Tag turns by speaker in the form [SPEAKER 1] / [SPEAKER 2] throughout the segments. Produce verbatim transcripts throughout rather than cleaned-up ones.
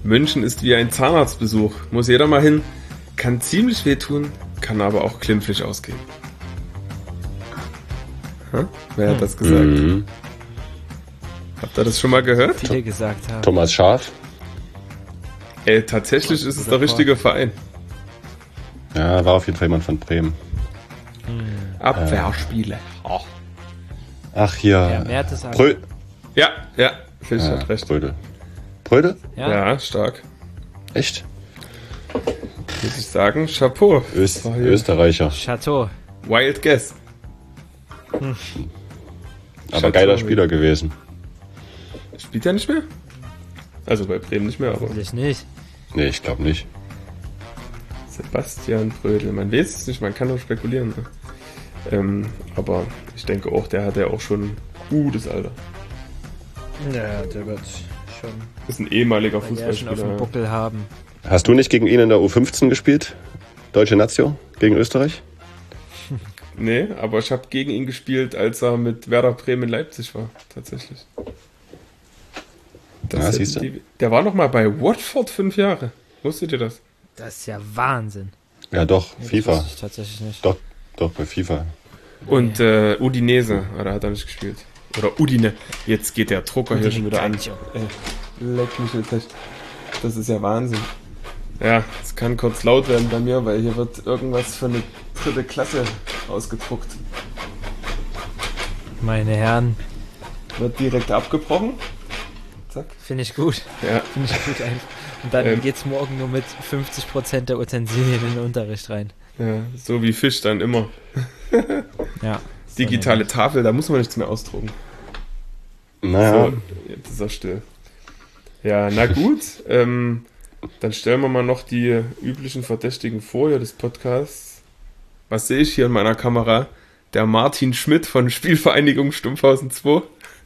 [SPEAKER 1] München ist wie ein Zahnarztbesuch. Muss jeder mal hin. Kann ziemlich wehtun, kann aber auch glimpflich ausgehen. Hm? Wer hat das gesagt?
[SPEAKER 2] Mhm.
[SPEAKER 1] Habt ihr das schon mal gehört?
[SPEAKER 3] Viele gesagt haben.
[SPEAKER 2] Thomas Schaaf?
[SPEAKER 1] Ey, tatsächlich ist es der richtige Verein.
[SPEAKER 2] Ja, war auf jeden Fall jemand von Bremen.
[SPEAKER 1] Abwehrspiele. Oh.
[SPEAKER 2] Ach, hier.
[SPEAKER 3] Ja, Mertesacker.
[SPEAKER 2] Brö
[SPEAKER 1] Ja, ja, Fisch
[SPEAKER 2] ja,
[SPEAKER 1] hat recht.
[SPEAKER 2] Brödel. Brödel?
[SPEAKER 3] Ja,
[SPEAKER 1] Ja, stark.
[SPEAKER 2] Echt?
[SPEAKER 1] Muss ich sagen, Chapeau.
[SPEAKER 2] Öst
[SPEAKER 1] War hier
[SPEAKER 2] Österreicher.
[SPEAKER 3] Chateau.
[SPEAKER 1] Wild Guess.
[SPEAKER 2] Aber
[SPEAKER 1] Chateau.
[SPEAKER 2] geiler Spieler gewesen.
[SPEAKER 1] Spielt er nicht mehr? Also bei Bremen nicht mehr, aber
[SPEAKER 3] Hoffentlich nicht.
[SPEAKER 2] Nee, ich glaube nicht.
[SPEAKER 1] Sebastian Brödel. Man weiß es nicht, man kann nur spekulieren. Ne? Ähm, aber ich denke auch, der hat ja auch schon gutes Alter.
[SPEAKER 3] Ja, der wird schon
[SPEAKER 1] Ist ein ehemaliger
[SPEAKER 3] schon auf dem
[SPEAKER 1] Fußballspieler.
[SPEAKER 3] Buckel haben.
[SPEAKER 2] Hast du nicht gegen ihn in der U fünfzehn gespielt? Deutsche Nazio? Gegen Österreich?
[SPEAKER 1] Nee, aber ich habe gegen ihn gespielt, als er mit Werder Bremen in Leipzig war, tatsächlich. Das
[SPEAKER 2] Ja,
[SPEAKER 1] hätten
[SPEAKER 2] siehst du.
[SPEAKER 1] die- Der war noch mal bei Watford fünf Jahre. Wusstet ihr das?
[SPEAKER 3] Das ist ja Wahnsinn.
[SPEAKER 2] Ja, doch,
[SPEAKER 3] Das
[SPEAKER 2] FIFA.
[SPEAKER 3] wusste ich tatsächlich nicht.
[SPEAKER 2] Doch, doch, bei FIFA.
[SPEAKER 1] Und äh, Udinese, oder hat er nicht gespielt? Oder Udine. Jetzt geht der Drucker hier schon wieder an. Ey, leck mich jetzt echt. Das ist ja Wahnsinn. Ja, es kann kurz laut werden bei mir, weil hier wird irgendwas für eine dritte Klasse ausgedruckt.
[SPEAKER 3] Meine Herren,
[SPEAKER 1] Wird direkt abgebrochen. Zack.
[SPEAKER 3] finde ich gut.
[SPEAKER 1] Ja,
[SPEAKER 3] Finde ich gut einfach. Und dann
[SPEAKER 1] Ähm.
[SPEAKER 3] geht's morgen nur mit fünfzig Prozent der Utensilien in den Unterricht rein.
[SPEAKER 1] ja, so wie Fisch dann immer.
[SPEAKER 3] Ja.
[SPEAKER 1] Digitale Tafel, da muss man nichts mehr ausdrucken.
[SPEAKER 2] Naja,
[SPEAKER 1] So, jetzt ist er still. Ja, na gut. ähm, dann stellen wir mal noch die üblichen Verdächtigen vor hier des Podcasts. Was sehe ich hier in meiner Kamera? Der Martin Schmidt von Spielvereinigung Stumpfhausen zwei.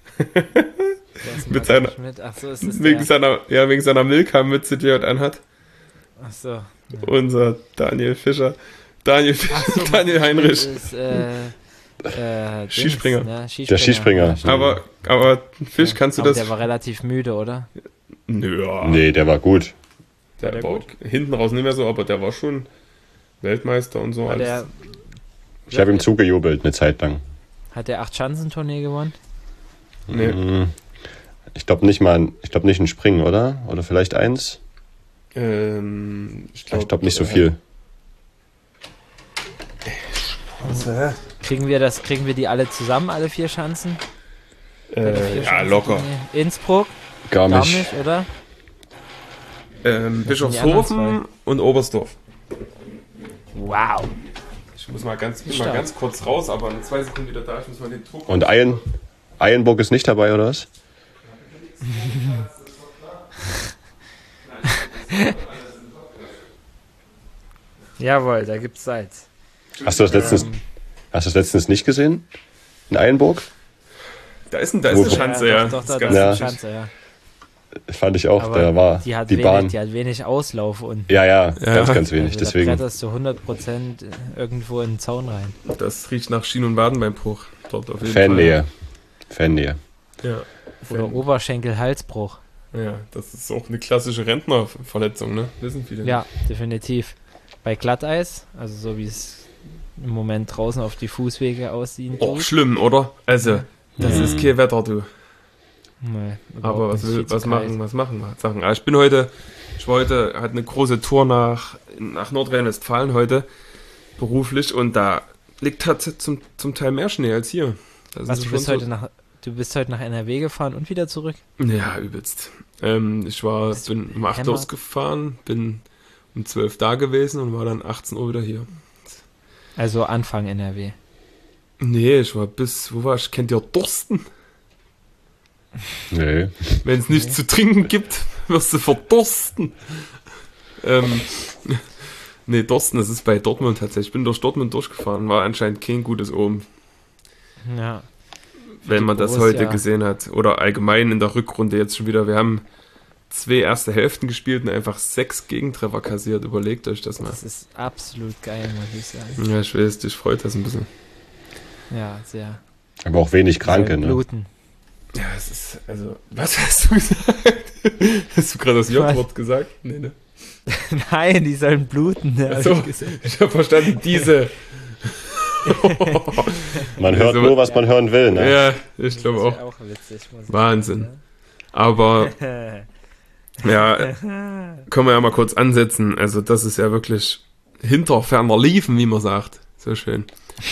[SPEAKER 1] mit seiner-
[SPEAKER 3] Schmidt. Ach so, ist das
[SPEAKER 1] Wegen
[SPEAKER 3] der?
[SPEAKER 1] seiner, ja, wegen seiner Milka-Mütze, die er heute anhat.
[SPEAKER 3] Ach so.
[SPEAKER 1] Unser Daniel Fischer. Daniel,
[SPEAKER 3] Ach so,
[SPEAKER 1] Daniel Heinrich.
[SPEAKER 3] Ist, äh, äh, Dings,
[SPEAKER 1] Skispringer.
[SPEAKER 3] Ne? Skispringer.
[SPEAKER 2] Der Skispringer.
[SPEAKER 3] Ja, stimmt.
[SPEAKER 1] Aber, aber Fisch, kannst du
[SPEAKER 3] Aber
[SPEAKER 1] das?
[SPEAKER 3] der war relativ müde, oder?
[SPEAKER 1] Nö, ja.
[SPEAKER 2] nee, der war gut.
[SPEAKER 1] Der
[SPEAKER 3] War der
[SPEAKER 1] war
[SPEAKER 3] gut?
[SPEAKER 1] hinten raus nicht mehr so, aber der war schon Weltmeister und so
[SPEAKER 3] War
[SPEAKER 1] alles.
[SPEAKER 3] der,
[SPEAKER 2] Ich habe ihm zugejubelt eine Zeit lang.
[SPEAKER 3] hat der Acht-Schanzentournee gewonnen?
[SPEAKER 1] Nee.
[SPEAKER 2] Mhm. Ich glaube nicht mal, ich glaube nicht ein Springen, oder? Oder vielleicht eins?
[SPEAKER 1] Ähm, ich glaube
[SPEAKER 2] Ich glaube nicht so viel.
[SPEAKER 3] Kriegen wir das, kriegen wir die alle zusammen, alle vier Schanzen?
[SPEAKER 1] Äh,
[SPEAKER 3] Vier
[SPEAKER 1] ja,
[SPEAKER 3] Schanzen-
[SPEAKER 1] locker.
[SPEAKER 3] Nee. Innsbruck?
[SPEAKER 2] Gar
[SPEAKER 3] Gar
[SPEAKER 2] nicht.
[SPEAKER 3] nicht, oder?
[SPEAKER 1] Ähm,
[SPEAKER 3] die
[SPEAKER 1] Bischofshofen
[SPEAKER 3] anderen
[SPEAKER 1] und Oberstdorf.
[SPEAKER 3] Wow.
[SPEAKER 1] Ich muss mal ganz, bin mal
[SPEAKER 3] Stark.
[SPEAKER 1] ganz kurz raus, aber in zwei Sekunden wieder da. Ich muss mal den Druck.
[SPEAKER 2] Und Eien, Eienburg ist nicht dabei, oder was?
[SPEAKER 3] Jawohl, da gibt's Salz.
[SPEAKER 2] Hast du das letztens,
[SPEAKER 3] Ähm,
[SPEAKER 2] hast du das letztens nicht gesehen? In Eienburg?
[SPEAKER 1] Da ist, ein, da ist
[SPEAKER 2] Wo-
[SPEAKER 1] eine Schanze, ja.
[SPEAKER 3] Doch, doch,
[SPEAKER 1] Das
[SPEAKER 3] da,
[SPEAKER 1] ist
[SPEAKER 3] da
[SPEAKER 1] ganz
[SPEAKER 3] ist
[SPEAKER 2] Ja.
[SPEAKER 3] eine
[SPEAKER 1] wichtig.
[SPEAKER 3] Schanze, ja.
[SPEAKER 2] Fand ich auch,
[SPEAKER 3] Aber
[SPEAKER 2] da war
[SPEAKER 3] die hat,
[SPEAKER 2] die
[SPEAKER 3] wenig,
[SPEAKER 2] Bahn.
[SPEAKER 3] die hat wenig Auslauf und
[SPEAKER 2] Ja, ja, ganz,
[SPEAKER 1] Ja.
[SPEAKER 2] ganz wenig,
[SPEAKER 3] also
[SPEAKER 2] deswegen.
[SPEAKER 3] da bretterst du hundert Prozent irgendwo in den Zaun rein.
[SPEAKER 1] Das riecht nach Schien- und Wadenbeinbruch. Dort auf jeden
[SPEAKER 2] Fannähe. Fannähe.
[SPEAKER 1] Fall. Ja.
[SPEAKER 3] Oder
[SPEAKER 1] Fan.
[SPEAKER 3] Oberschenkel-Halsbruch.
[SPEAKER 1] Ja, das ist auch eine klassische Rentnerverletzung, ne? Wissen viele.
[SPEAKER 3] Ja, definitiv. Bei Glatteis, also so wie es im Moment draußen auf die Fußwege aussieht.
[SPEAKER 1] Oh, schlimm, oder? Also, das
[SPEAKER 2] Mhm.
[SPEAKER 1] ist kein Wetter, du.
[SPEAKER 3] Nee,
[SPEAKER 1] Aber
[SPEAKER 3] überhaupt
[SPEAKER 1] was,
[SPEAKER 3] nicht,
[SPEAKER 1] will,
[SPEAKER 3] viel zu
[SPEAKER 1] was
[SPEAKER 3] kalt.
[SPEAKER 1] machen, was machen wir? Sachen. Ah, ich bin heute, ich war heute, hatte eine große Tour nach, nach Nordrhein-Westfalen heute, beruflich, und da liegt halt zum, zum Teil mehr Schnee als hier. Das
[SPEAKER 3] Was,
[SPEAKER 1] ist
[SPEAKER 3] du
[SPEAKER 1] schon
[SPEAKER 3] bist, heute nach, du bist heute nach N R W gefahren und wieder zurück?
[SPEAKER 1] Ja, übelst. Ähm, ich war,
[SPEAKER 3] Bist du
[SPEAKER 1] bin um acht
[SPEAKER 3] Hämmer?
[SPEAKER 1] losgefahren, bin um zwölf da gewesen und war dann achtzehn Uhr wieder hier.
[SPEAKER 3] Also Anfang N R W.
[SPEAKER 1] Nee, ich war bis, wo war ich? Kennt ihr Dursten?
[SPEAKER 2] Nee.
[SPEAKER 1] Wenn es nichts zu trinken gibt, wirst du verdursten. Ähm, nee, Dorsten, das ist bei Dortmund tatsächlich. Ich bin durch Dortmund durchgefahren, war anscheinend kein gutes Omen,
[SPEAKER 3] Ja.
[SPEAKER 1] wenn
[SPEAKER 3] die
[SPEAKER 1] man das
[SPEAKER 3] Borussia.
[SPEAKER 1] heute gesehen hat. Oder allgemein in der Rückrunde jetzt schon wieder. Wir haben zwei erste Hälften gespielt und einfach sechs Gegentreffer kassiert. Überlegt euch das mal.
[SPEAKER 3] Das ist absolut geil, muss ich sagen.
[SPEAKER 1] Ja, ich weiß, dich freut das ein bisschen.
[SPEAKER 3] Ja, sehr.
[SPEAKER 2] Aber auch wenig Kranke,
[SPEAKER 3] sehr
[SPEAKER 2] ne?
[SPEAKER 3] bluten.
[SPEAKER 1] Ja, es ist, also, was hast du gesagt? Hast du gerade das J-Wort gesagt? Nee, ne?
[SPEAKER 3] Nein, die sollen bluten. Ja,
[SPEAKER 1] Achso, ich, ich habe verstanden, diese.
[SPEAKER 2] Man hört nur, was man hören will, ne?
[SPEAKER 1] Ja, ich glaube auch.
[SPEAKER 3] auch witzig, muss ich
[SPEAKER 1] Wahnsinn.
[SPEAKER 3] sagen,
[SPEAKER 1] Aber,
[SPEAKER 3] ne?
[SPEAKER 1] ja, können wir ja mal kurz ansetzen. Also, das ist ja wirklich hinter ferner Liefen, wie man sagt. So schön.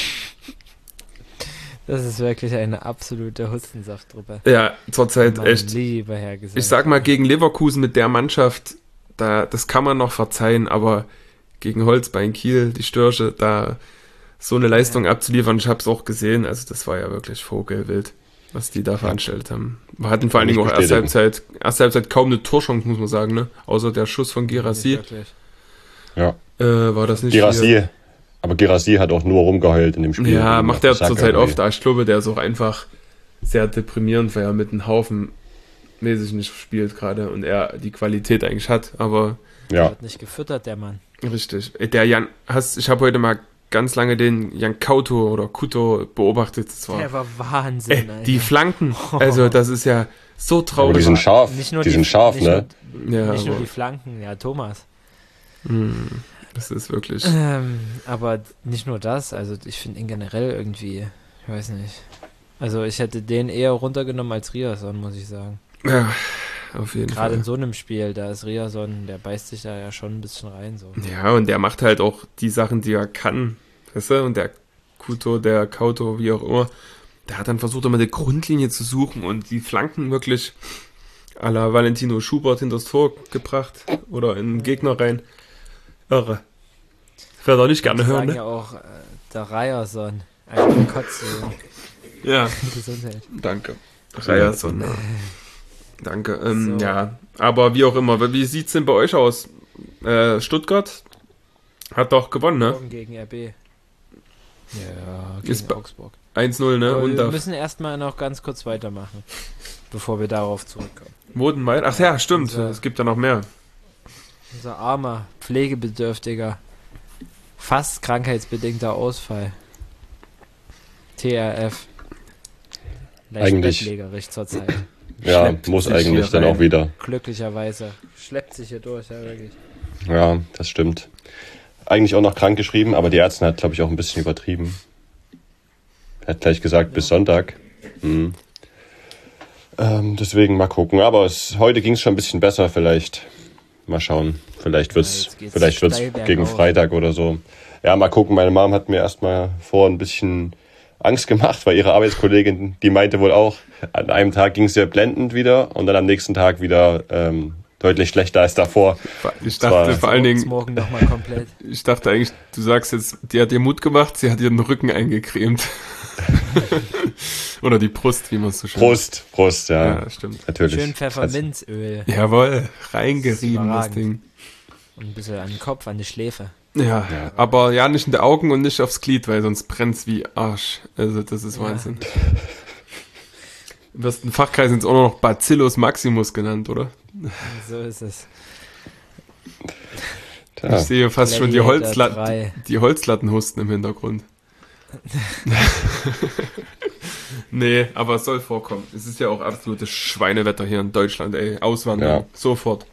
[SPEAKER 3] Das ist wirklich eine absolute Hustensaftruppe.
[SPEAKER 1] Ja, zurzeit
[SPEAKER 3] Mein
[SPEAKER 1] echt.
[SPEAKER 3] lieber Herr Gesang.
[SPEAKER 1] Ich sag mal, gegen Leverkusen mit der Mannschaft, da, das kann man noch verzeihen, aber gegen Holzbein Kiel, die Störche, da so eine Leistung ja. abzuliefern, ich hab's auch gesehen, also das war ja wirklich vogelwild, was die da veranstaltet haben. Wir hatten vor allen Dingen auch erste Halbzeit, erste Halbzeit kaum eine Torchance, muss man sagen, ne? Außer der Schuss von Guirassy.
[SPEAKER 2] Ja.
[SPEAKER 1] Äh, war das nicht
[SPEAKER 2] Guirassy. Aber Guirassy hat auch nur rumgeheult in dem Spiel.
[SPEAKER 1] Ja, macht er zurzeit oft. Ich glaube, der ist auch einfach sehr deprimierend, weil er mit einem Haufen mäßig nicht spielt gerade und er die Qualität eigentlich hat, aber
[SPEAKER 3] ja. Er hat nicht gefüttert, der Mann.
[SPEAKER 1] Richtig. Der Jan, hast, ich habe heute mal ganz lange den Jan Kauto oder Kuto beobachtet. Das war,
[SPEAKER 3] der war Wahnsinn,
[SPEAKER 1] ey, die Flanken, also das ist ja so traurig.
[SPEAKER 2] Aber die sind scharf,
[SPEAKER 3] nicht nur
[SPEAKER 2] die, die sind scharf, nicht ne?
[SPEAKER 3] Nur,
[SPEAKER 1] ja,
[SPEAKER 3] nicht nur die Flanken, ja, Thomas.
[SPEAKER 1] Hm. Das ist wirklich.
[SPEAKER 3] Ähm, aber nicht nur das, also ich finde ihn generell irgendwie, ich weiß nicht. Also ich hätte den eher runtergenommen als Riasson, muss ich sagen.
[SPEAKER 1] Ja, auf jeden
[SPEAKER 3] Gerade
[SPEAKER 1] Fall.
[SPEAKER 3] Gerade in so einem Spiel, da ist Riasson, der beißt sich da ja schon ein bisschen rein. So.
[SPEAKER 1] Ja, und der macht halt auch die Sachen, die er kann. Weißt du? Und der Kuto, der Kauto, wie auch immer, der hat dann versucht, immer die Grundlinie zu suchen und die Flanken wirklich à la Valentino Schubert hinters Tor gebracht oder in den Gegner rein. Irre. Ich werde auch nicht gerne hören, ne?
[SPEAKER 3] Ja auch äh, der Ryerson. Ein Kotze.
[SPEAKER 1] Ja.
[SPEAKER 3] Gesundheit.
[SPEAKER 1] Danke. Ryerson, ja. Danke. Ähm, so. Ja, aber wie auch immer. Wie sieht's denn bei euch aus? Äh, Stuttgart hat doch gewonnen, ne?
[SPEAKER 3] Gegen R B. Ja, gegen
[SPEAKER 1] ist
[SPEAKER 3] Augsburg.
[SPEAKER 1] eins null, ne?
[SPEAKER 3] Aber
[SPEAKER 1] und
[SPEAKER 3] wir müssen erstmal noch ganz kurz weitermachen, bevor wir darauf zurückkommen.
[SPEAKER 1] Wodenwald? Ach ja, stimmt.
[SPEAKER 3] Unser,
[SPEAKER 1] es gibt ja noch mehr.
[SPEAKER 3] Unser armer, pflegebedürftiger, fast krankheitsbedingter Ausfall. T R F. Leicht
[SPEAKER 2] eigentlich
[SPEAKER 3] bettlägerig zurzeit.
[SPEAKER 2] Ja,
[SPEAKER 1] Schleppt
[SPEAKER 2] muss
[SPEAKER 1] sich
[SPEAKER 2] eigentlich
[SPEAKER 1] hier
[SPEAKER 2] dann
[SPEAKER 1] rein.
[SPEAKER 2] auch wieder.
[SPEAKER 3] Glücklicherweise. Schleppt sich hier durch, ja wirklich.
[SPEAKER 2] Ja, das stimmt. Eigentlich auch noch krank geschrieben, aber die Ärztin hat, glaube ich, auch ein bisschen übertrieben. Er hat gleich gesagt, ja. bis Sonntag. Mhm. Ähm, deswegen mal gucken. Aber es, heute ging es schon ein bisschen besser vielleicht. Mal schauen. Vielleicht wird's, ja, vielleicht wird's gegen Freitag oder so. Ja, mal gucken. Meine Mom hat mir erstmal vor ein bisschen Angst gemacht, weil ihre Arbeitskollegin, die meinte wohl auch, an einem Tag ging es ihr blendend wieder und dann am nächsten Tag wieder ähm, deutlich schlechter als davor.
[SPEAKER 1] Ich dachte vor allen Dingen,
[SPEAKER 3] morgen noch mal komplett.
[SPEAKER 1] Ich dachte eigentlich, du sagst jetzt, die hat dir Mut gemacht, sie hat ihren Rücken eingecremt. Oder die Brust, wie man es so schön
[SPEAKER 2] Brust, sagt. Brust, ja.
[SPEAKER 1] Ja, stimmt.
[SPEAKER 2] Natürlich.
[SPEAKER 3] Schön Pfefferminzöl.
[SPEAKER 1] Jawohl, reingerieben das, das Ding.
[SPEAKER 3] Und ein bisschen an den Kopf, an die Schläfe.
[SPEAKER 1] Ja, ja, aber ja, nicht in die Augen und nicht aufs Glied, weil sonst brennt's wie Arsch. Also das ist Wahnsinn. Ja. Im besten Fachkreis sind es auch noch Bacillus Maximus genannt, oder?
[SPEAKER 3] So ist es.
[SPEAKER 1] Tja. Ich sehe fast schon die, Holzlatten, die Holzlattenhusten im Hintergrund. Nee, aber es soll vorkommen. Es ist ja auch absolutes Schweinewetter hier in Deutschland, ey. Auswandern, ja. Sofort.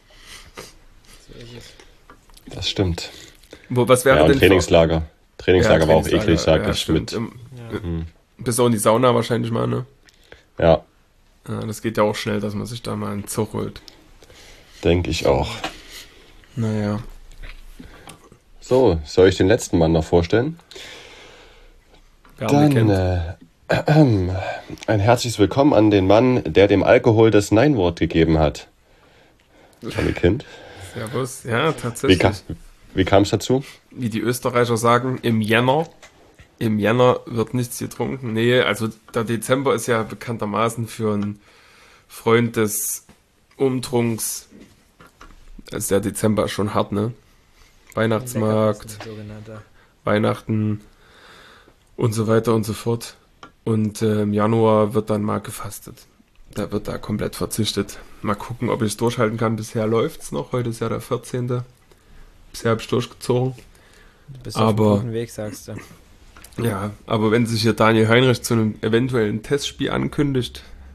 [SPEAKER 2] Das stimmt.
[SPEAKER 1] Wo, was wäre
[SPEAKER 2] ja,
[SPEAKER 1] denn
[SPEAKER 2] Trainingslager. Vor... Trainingslager. Trainingslager war auch eklig, sag
[SPEAKER 1] ja,
[SPEAKER 2] ich.
[SPEAKER 1] Mit.
[SPEAKER 2] Ja.
[SPEAKER 1] Mhm. Bis auch in die Sauna wahrscheinlich mal, ne?
[SPEAKER 2] Ja.
[SPEAKER 1] Ja. Das geht ja auch schnell, dass man sich da mal einen Zug holt.
[SPEAKER 2] Denke ich auch.
[SPEAKER 1] Naja.
[SPEAKER 2] So, soll ich den letzten Mann noch vorstellen?
[SPEAKER 1] Ja,
[SPEAKER 2] Dann äh, äh, ein herzliches Willkommen an den Mann, der dem Alkohol das Nein-Wort gegeben hat. Tommy Kind.
[SPEAKER 1] Servus, ja, tatsächlich.
[SPEAKER 2] Wie, ka- wie kam es dazu?
[SPEAKER 1] Wie die Österreicher sagen, im Jänner. Im Jänner wird nichts getrunken. Nee, also der Dezember ist ja bekanntermaßen für einen Freund des Umtrunks. Also der Dezember ist schon hart, ne? Weihnachtsmarkt, Weihnachten und so weiter und so fort. Und äh, im Januar wird dann mal gefastet. Da wird da komplett verzichtet. Mal gucken, ob ich es durchhalten kann. Bisher läuft es noch. Heute ist ja der vierzehnte. Bisher habe ich durchgezogen.
[SPEAKER 3] Du bist
[SPEAKER 1] aber,
[SPEAKER 3] auf einem guten Weg, sagst du.
[SPEAKER 1] Ja, aber wenn sich hier Daniel Heinrich zu einem eventuellen Testspiel ankündigt,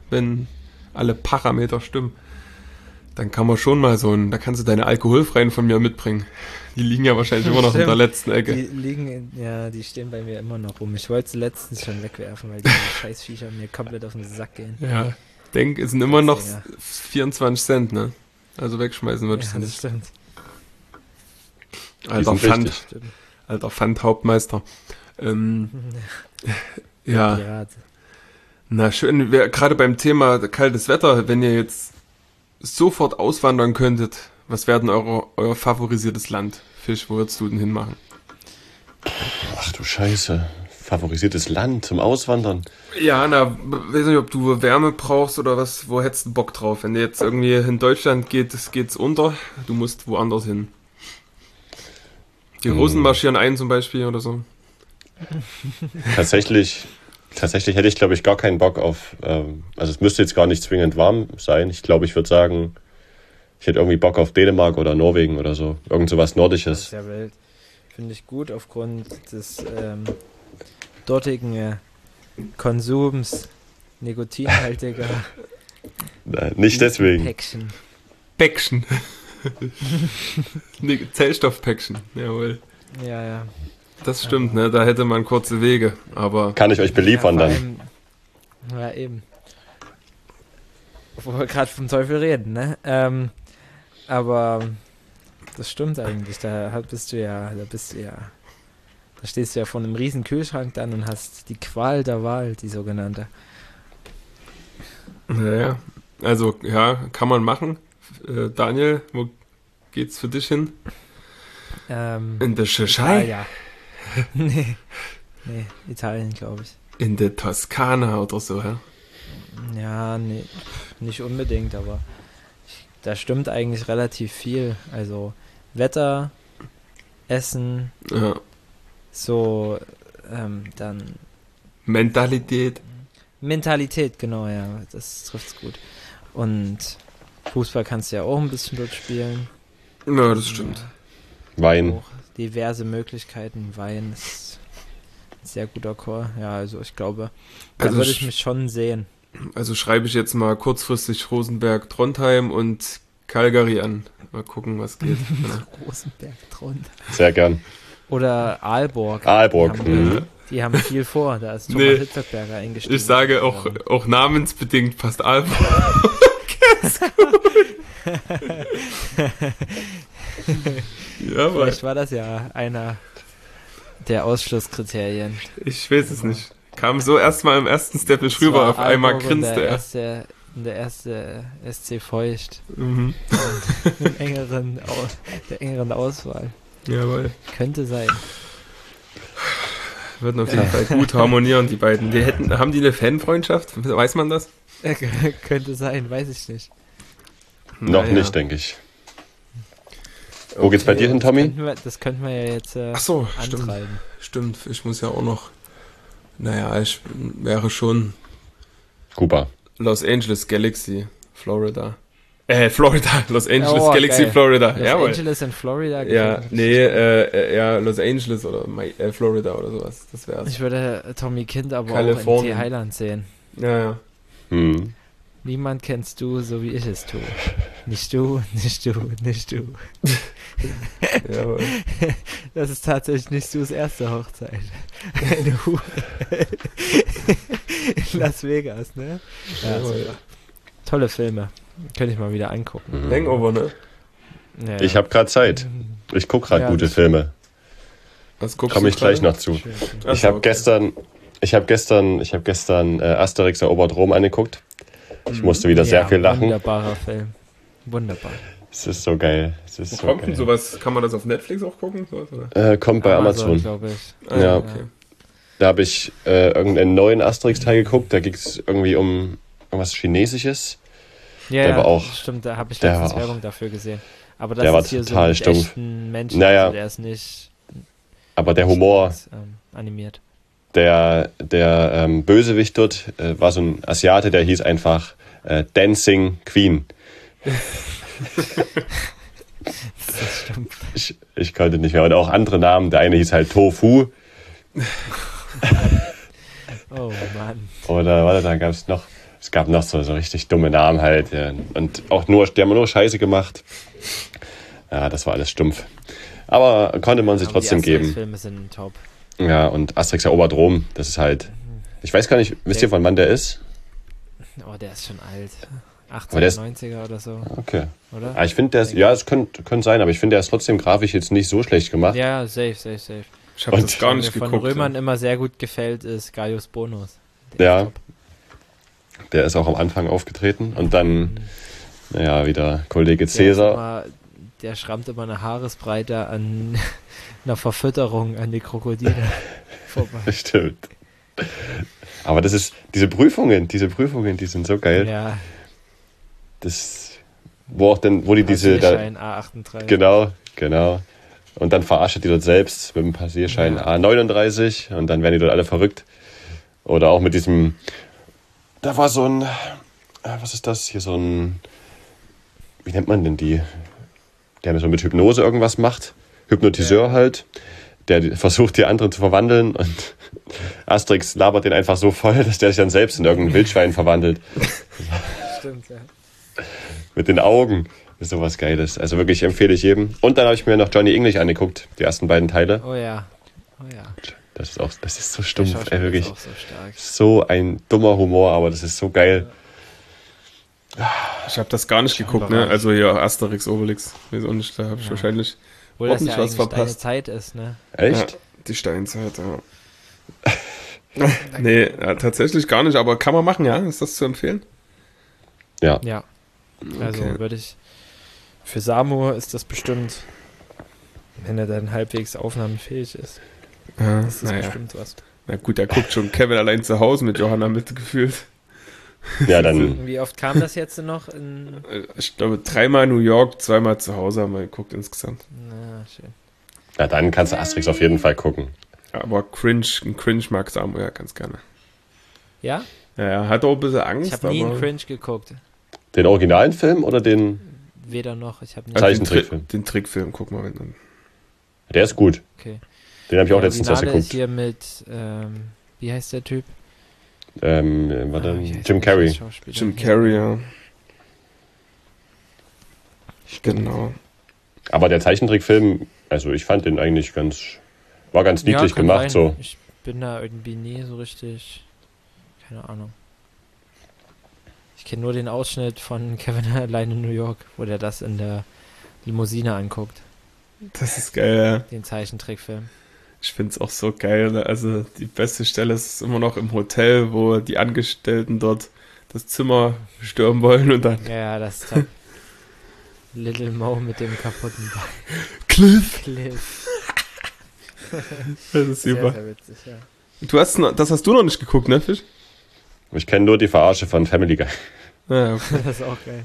[SPEAKER 1] wenn alle Parameter stimmen, dann kann man schon mal so ein, da kannst du deine alkoholfreien von mir mitbringen. Die liegen ja wahrscheinlich immer noch in der letzten Ecke.
[SPEAKER 3] Die liegen, in, ja, die stehen bei mir immer noch rum. Ich wollte sie letztens schon wegwerfen, weil die Scheißviecher mir komplett auf den Sack gehen.
[SPEAKER 1] Ja, denk, es sind immer noch
[SPEAKER 3] Ja.
[SPEAKER 1] vierundzwanzig Cent, ne? Also wegschmeißen würde ich
[SPEAKER 3] Ja,
[SPEAKER 1] sie
[SPEAKER 3] das
[SPEAKER 1] nicht.
[SPEAKER 3] stimmt.
[SPEAKER 2] Die
[SPEAKER 1] Alter
[SPEAKER 2] sind
[SPEAKER 1] Pfand,
[SPEAKER 2] wichtig.
[SPEAKER 3] stimmt.
[SPEAKER 1] alter Pfand-Hauptmeister. Ähm, ja,
[SPEAKER 3] Pirat.
[SPEAKER 1] na schön, wir- gerade beim Thema kaltes Wetter, wenn ihr jetzt sofort auswandern könntet, was wäre denn eure, euer favorisiertes Land? Fisch, wo würdest du denn hinmachen?
[SPEAKER 2] Ach du Scheiße. Favorisiertes Land zum Auswandern.
[SPEAKER 1] Ja, na, weiß nicht, ob du Wärme brauchst oder was, wo hättest du Bock drauf? Wenn du jetzt irgendwie in Deutschland geht, es geht's unter, du musst woanders hin. Die Russen marschieren ein zum Beispiel oder so.
[SPEAKER 2] Tatsächlich, tatsächlich hätte ich, glaube ich, gar keinen Bock auf, ähm, also es müsste jetzt gar nicht zwingend warm sein. Ich glaube, ich würde sagen, ich hätte irgendwie Bock auf Dänemark oder Norwegen oder so. Irgend so was
[SPEAKER 3] Das ist
[SPEAKER 2] Nordisches.
[SPEAKER 3] ja wild. Finde ich gut aufgrund des ähm, dortigen äh, Konsums nikotinhaltiger
[SPEAKER 2] Nein, nicht deswegen.
[SPEAKER 3] Päckchen.
[SPEAKER 1] Päckchen. nee, Zellstoffpäckchen, jawohl.
[SPEAKER 3] Ja, ja.
[SPEAKER 1] Das stimmt, ne? Da hätte man kurze Wege, aber
[SPEAKER 2] Kann ich euch beliefern
[SPEAKER 3] ja, vor
[SPEAKER 2] dann.
[SPEAKER 3] allem- Ja, eben. Wo wir gerade vom Teufel reden, ne? Ähm, aber das stimmt eigentlich. Da hat- bist du ja, da bist du ja, da stehst du ja vor einem riesen Kühlschrank dann und hast die Qual der Wahl, die sogenannte.
[SPEAKER 1] naja. Also, ja, kann man machen. Äh, Daniel, wo geht's für dich hin?
[SPEAKER 3] Ähm,
[SPEAKER 1] In der Tschechei?
[SPEAKER 3] ja. nee, nee, Italien, glaube ich.
[SPEAKER 1] In der Toskana oder so, ja?
[SPEAKER 3] Ja, nee, nicht unbedingt, aber ich, da stimmt eigentlich relativ viel. Also Wetter, Essen,
[SPEAKER 1] Ja.
[SPEAKER 3] so ähm, dann
[SPEAKER 1] Mentalität.
[SPEAKER 3] Mentalität, genau, ja, das trifft's gut. Und Fußball kannst du ja auch ein bisschen dort spielen.
[SPEAKER 1] Ja, das stimmt.
[SPEAKER 2] Wein.
[SPEAKER 3] Auch diverse Möglichkeiten. Wein ist ein sehr guter Chor. Ja, also ich glaube, da
[SPEAKER 1] Also
[SPEAKER 3] würde
[SPEAKER 1] sch-
[SPEAKER 3] ich mich schon sehen.
[SPEAKER 1] Also schreibe ich jetzt mal kurzfristig Rosenberg, Trondheim und Calgary an. Mal gucken, was geht. Ja.
[SPEAKER 3] Rosenberg, Trond.
[SPEAKER 2] Sehr gern.
[SPEAKER 3] Oder Aalborg.
[SPEAKER 2] Aalborg.
[SPEAKER 3] Die haben,
[SPEAKER 2] Mhm.
[SPEAKER 3] die haben viel vor. Da ist Thomas
[SPEAKER 1] Nee.
[SPEAKER 3] Hitzelsberger eingestiegen.
[SPEAKER 1] Ich sage auch, auch namensbedingt passt Alba. Ja, aber
[SPEAKER 3] Vielleicht war das ja einer der Ausschlusskriterien.
[SPEAKER 1] ich weiß es nicht. Kam so erstmal im ersten Step nicht
[SPEAKER 3] Es
[SPEAKER 1] rüber,
[SPEAKER 3] war
[SPEAKER 1] auf einmal
[SPEAKER 3] Aalborg und
[SPEAKER 1] grinste
[SPEAKER 3] der
[SPEAKER 1] er.
[SPEAKER 3] erste, der erste S C Feucht.
[SPEAKER 1] Mhm.
[SPEAKER 3] Im engeren, Au- der engeren Auswahl.
[SPEAKER 1] Jawohl.
[SPEAKER 3] Könnte sein.
[SPEAKER 1] Würden auf jeden Fall gut harmonieren, die beiden. Die hätten, haben die eine Fanfreundschaft? Weiß man das?
[SPEAKER 3] Könnte sein, weiß ich nicht.
[SPEAKER 2] Noch
[SPEAKER 1] Naja.
[SPEAKER 2] nicht, denke ich. Wo geht's bei dir hin,
[SPEAKER 3] Das
[SPEAKER 2] Tommy?
[SPEAKER 3] könnten wir, das könnten wir ja jetzt äh,
[SPEAKER 1] Ach so, stimmt.
[SPEAKER 3] antreiben.
[SPEAKER 1] Stimmt, ich muss ja auch noch. Naja, ich wäre schon
[SPEAKER 2] Kuba.
[SPEAKER 1] Los Angeles Galaxy, Florida. Äh, Florida, Los Angeles
[SPEAKER 3] Oh,
[SPEAKER 1] Galaxy,
[SPEAKER 3] geil.
[SPEAKER 1] Florida.
[SPEAKER 3] Los
[SPEAKER 1] Jawohl.
[SPEAKER 3] Angeles in Florida.
[SPEAKER 1] Ja,
[SPEAKER 3] gefällt mir
[SPEAKER 1] nee,
[SPEAKER 3] richtig.
[SPEAKER 1] äh, äh, ja, Los Angeles oder Mi- äh, Florida oder sowas. Das wär's.
[SPEAKER 3] Ich würde äh, Tommy Kind aber auch
[SPEAKER 1] Kalifornien.
[SPEAKER 3] in T-Highland sehen.
[SPEAKER 1] Ja, ja.
[SPEAKER 2] Hm.
[SPEAKER 3] Niemand kennst du, so wie ich es tue. Nicht du, nicht du, nicht du.
[SPEAKER 1] Jawohl.
[SPEAKER 3] Das ist tatsächlich nicht Sus erste Hochzeit. Eine Hure. In Las Vegas, ne? Ja,
[SPEAKER 1] Jawohl.
[SPEAKER 3] super. Tolle Filme. Könnte ich mal wieder angucken.
[SPEAKER 1] Hangover, ne?
[SPEAKER 3] Ja.
[SPEAKER 2] Ich habe gerade Zeit. Ich gucke gerade
[SPEAKER 3] Ja,
[SPEAKER 2] gute
[SPEAKER 3] das-
[SPEAKER 2] Filme.
[SPEAKER 1] Was guckst
[SPEAKER 2] Komme
[SPEAKER 1] du
[SPEAKER 2] ich gleich
[SPEAKER 1] gerade?
[SPEAKER 2] noch zu.
[SPEAKER 3] Schön.
[SPEAKER 1] Ach
[SPEAKER 2] Ich
[SPEAKER 1] so,
[SPEAKER 2] habe
[SPEAKER 1] okay.
[SPEAKER 2] gestern, ich habe gestern, ich habe gestern äh, Asterix erobert Rom angeguckt. Ich musste wieder sehr
[SPEAKER 3] Ja,
[SPEAKER 2] viel lachen.
[SPEAKER 3] Wunderbarer Film. Wunderbar.
[SPEAKER 2] Es ist so geil. Es ist
[SPEAKER 1] Wo
[SPEAKER 2] so
[SPEAKER 1] kommt denn
[SPEAKER 2] geil.
[SPEAKER 1] sowas? Kann man das auf Netflix auch gucken? Sowas, oder?
[SPEAKER 2] Äh, kommt bei Amazon.
[SPEAKER 3] glaube ich.
[SPEAKER 1] Ah,
[SPEAKER 2] Ja.
[SPEAKER 1] okay.
[SPEAKER 2] Da habe ich äh, irgendeinen neuen Asterix-Teil geguckt. Da ging es irgendwie um irgendwas Chinesisches.
[SPEAKER 3] Ja,
[SPEAKER 2] Der
[SPEAKER 3] ja,
[SPEAKER 2] war auch-
[SPEAKER 3] stimmt, da habe ich
[SPEAKER 2] der
[SPEAKER 3] letztens
[SPEAKER 2] war auch-
[SPEAKER 3] Werbung dafür gesehen. Aber das
[SPEAKER 2] der war
[SPEAKER 3] ist hier
[SPEAKER 2] total
[SPEAKER 3] so mit
[SPEAKER 2] stumpf.
[SPEAKER 3] echten Menschen,
[SPEAKER 2] Naja.
[SPEAKER 3] also der ist nicht
[SPEAKER 2] Aber der Humor,
[SPEAKER 3] nicht, ähm, animiert.
[SPEAKER 2] der, der ähm, Bösewicht dort äh, war so ein Asiate, der hieß einfach äh, Dancing Queen.
[SPEAKER 3] Das stimmt.
[SPEAKER 2] Ich, ich konnte nicht mehr. Und auch andere Namen. Der eine hieß halt Tofu.
[SPEAKER 3] Oh Mann.
[SPEAKER 2] Oder warte, da gab es noch. es gab noch so, so richtig dumme Namen halt. Ja. Und auch nur, die haben nur Scheiße gemacht. Ja, das war alles stumpf. Aber konnte man sich
[SPEAKER 3] Aber
[SPEAKER 2] trotzdem
[SPEAKER 3] die
[SPEAKER 2] geben.
[SPEAKER 3] Asterix-Filme sind top.
[SPEAKER 2] Ja, und Asterix erobert Rom, das ist halt... Ich weiß gar nicht, wisst ihr, von wann der ist?
[SPEAKER 3] Oh, der ist schon alt.
[SPEAKER 2] Aber
[SPEAKER 3] achtziger,
[SPEAKER 2] der ist-
[SPEAKER 3] neunziger oder so,
[SPEAKER 2] Okay.
[SPEAKER 3] oder?
[SPEAKER 2] Ah, ich finde, der ist... Ja, es könnte könnte sein, aber ich finde, der ist trotzdem grafisch jetzt nicht so schlecht gemacht.
[SPEAKER 3] Ja, safe, safe, safe.
[SPEAKER 1] Ich habe
[SPEAKER 2] Und-
[SPEAKER 1] das gar
[SPEAKER 3] Was
[SPEAKER 1] nicht
[SPEAKER 3] mir von
[SPEAKER 1] geguckt.
[SPEAKER 3] Römern
[SPEAKER 1] ja.
[SPEAKER 3] immer sehr gut gefällt, ist Gaius Bonus. Der
[SPEAKER 2] Ja.
[SPEAKER 3] ist top.
[SPEAKER 2] Der ist auch am Anfang aufgetreten. Und dann, naja, wieder Kollege
[SPEAKER 3] Der, ist
[SPEAKER 2] Cäsar.
[SPEAKER 3] immer, der schrammt immer eine Haaresbreite an einer Verfütterung an die Krokodile vorbei.
[SPEAKER 2] Stimmt. Aber das ist... Diese Prüfungen, diese Prüfungen, die sind so geil.
[SPEAKER 3] Ja,
[SPEAKER 2] Das... Wo auch denn... Wo die diese... Da,
[SPEAKER 3] Passierschein A achtunddreißig.
[SPEAKER 2] genau, genau. Und dann verarscht die dort selbst mit dem Passierschein
[SPEAKER 3] Ja.
[SPEAKER 2] A neununddreißig und dann werden die dort alle verrückt. Oder auch mit diesem... Da war so ein... äh, Was ist das? Hier so ein... Wie nennt man denn die? Der so mit Hypnose irgendwas macht. Hypnotiseur
[SPEAKER 3] Ja.
[SPEAKER 2] halt. Der die- versucht, die anderen zu verwandeln. Und Asterix labert den einfach so voll, dass der sich dann selbst in irgendein Wildschwein verwandelt.
[SPEAKER 3] Stimmt, ja.
[SPEAKER 2] Mit den Augen. Das ist sowas Geiles. Also wirklich empfehle ich jedem. Und dann habe ich mir noch Johnny English angeguckt. Die ersten beiden Teile.
[SPEAKER 3] Oh ja. Oh ja.
[SPEAKER 2] Das ist auch... Das ist so
[SPEAKER 3] Der
[SPEAKER 2] stumpf, ey,
[SPEAKER 3] Schauspieler
[SPEAKER 2] wirklich.
[SPEAKER 3] ist auch so stark.
[SPEAKER 2] So ein dummer Humor, aber das ist so geil.
[SPEAKER 1] Ich habe das gar nicht
[SPEAKER 3] Schon
[SPEAKER 1] geguckt, ne?
[SPEAKER 3] bereit.
[SPEAKER 1] Also hier Asterix, Obelix. Weiß auch nicht, da habe ich
[SPEAKER 3] Ja.
[SPEAKER 1] wahrscheinlich
[SPEAKER 3] Obwohl das ja
[SPEAKER 1] ordentlich was
[SPEAKER 3] eigentlich deine
[SPEAKER 1] verpasst.
[SPEAKER 3] Zeit ist, ne?
[SPEAKER 2] Echt?
[SPEAKER 1] Ja, die Steinzeit, ja. nee, ja, tatsächlich gar nicht, aber kann man machen, ja? Ist das zu empfehlen?
[SPEAKER 2] Ja.
[SPEAKER 3] Ja. Also
[SPEAKER 1] Okay.
[SPEAKER 3] würde ich. Für Samu ist das bestimmt, wenn er dann halbwegs aufnahmefähig ist.
[SPEAKER 1] Ja,
[SPEAKER 3] Das ist
[SPEAKER 1] naja.
[SPEAKER 3] bestimmt was.
[SPEAKER 1] Na gut, er guckt schon Kevin allein zu Hause mit Johanna mitgefühlt.
[SPEAKER 2] Ja, dann...
[SPEAKER 3] Wie oft kam das jetzt noch in.
[SPEAKER 1] Ich glaube, dreimal New York, zweimal zu Hause haben wir geguckt insgesamt.
[SPEAKER 3] Na, schön.
[SPEAKER 2] Ja, dann kannst du Asterix auf jeden Fall gucken.
[SPEAKER 1] Aber Cringe, ein Cringe mag Samuel ja ganz gerne.
[SPEAKER 3] Ja?
[SPEAKER 1] Ja, er hat auch ein bisschen Angst,
[SPEAKER 3] Ich habe nie
[SPEAKER 1] aber...
[SPEAKER 3] einen Cringe geguckt.
[SPEAKER 2] Den originalen Film oder den...
[SPEAKER 3] Weder noch. Ich habe nicht.
[SPEAKER 1] Also den,
[SPEAKER 2] Zeichentrickfilm.
[SPEAKER 1] Tri den Trickfilm, guck mal. Wenn dann.
[SPEAKER 2] Der ist gut.
[SPEAKER 3] Okay.
[SPEAKER 2] Den habe ich auch
[SPEAKER 3] Der
[SPEAKER 2] letztens erst
[SPEAKER 3] Originale ist
[SPEAKER 2] geguckt.
[SPEAKER 3] hier mit. Ähm, wie heißt der Typ?
[SPEAKER 2] Ähm, warte,
[SPEAKER 3] Ah, wie heißt
[SPEAKER 2] Jim
[SPEAKER 3] der
[SPEAKER 2] Carrey.
[SPEAKER 3] Schauspieler?
[SPEAKER 1] Jim Carrey, ja. Genau.
[SPEAKER 2] Aber der Zeichentrickfilm, also ich fand den eigentlich ganz... War ganz niedlich
[SPEAKER 3] kann
[SPEAKER 2] gemacht,
[SPEAKER 3] sein.
[SPEAKER 2] so.
[SPEAKER 3] Ich bin da irgendwie nie so richtig. Keine Ahnung. Ich kenne nur den Ausschnitt von Kevin allein in New York, wo der das in der Limousine anguckt.
[SPEAKER 1] Das ist geil, ja.
[SPEAKER 3] Den Zeichentrickfilm.
[SPEAKER 1] Ich finde es auch so geil. Ne? Also die beste Stelle ist immer noch im Hotel, wo die Angestellten dort das Zimmer stürmen wollen und dann
[SPEAKER 3] Ja, ja, das ist top. Little Mo mit dem kaputten Bein.
[SPEAKER 1] Cliff.
[SPEAKER 3] Cliff.
[SPEAKER 1] Das ist
[SPEAKER 3] Sehr,
[SPEAKER 1] super.
[SPEAKER 3] sehr witzig, ja.
[SPEAKER 1] Du hast, noch- das hast du noch nicht geguckt, ne, Fisch?
[SPEAKER 2] Ich kenne nur die Verarsche von Family Guy.
[SPEAKER 1] Ja, okay.
[SPEAKER 3] Das ist auch geil.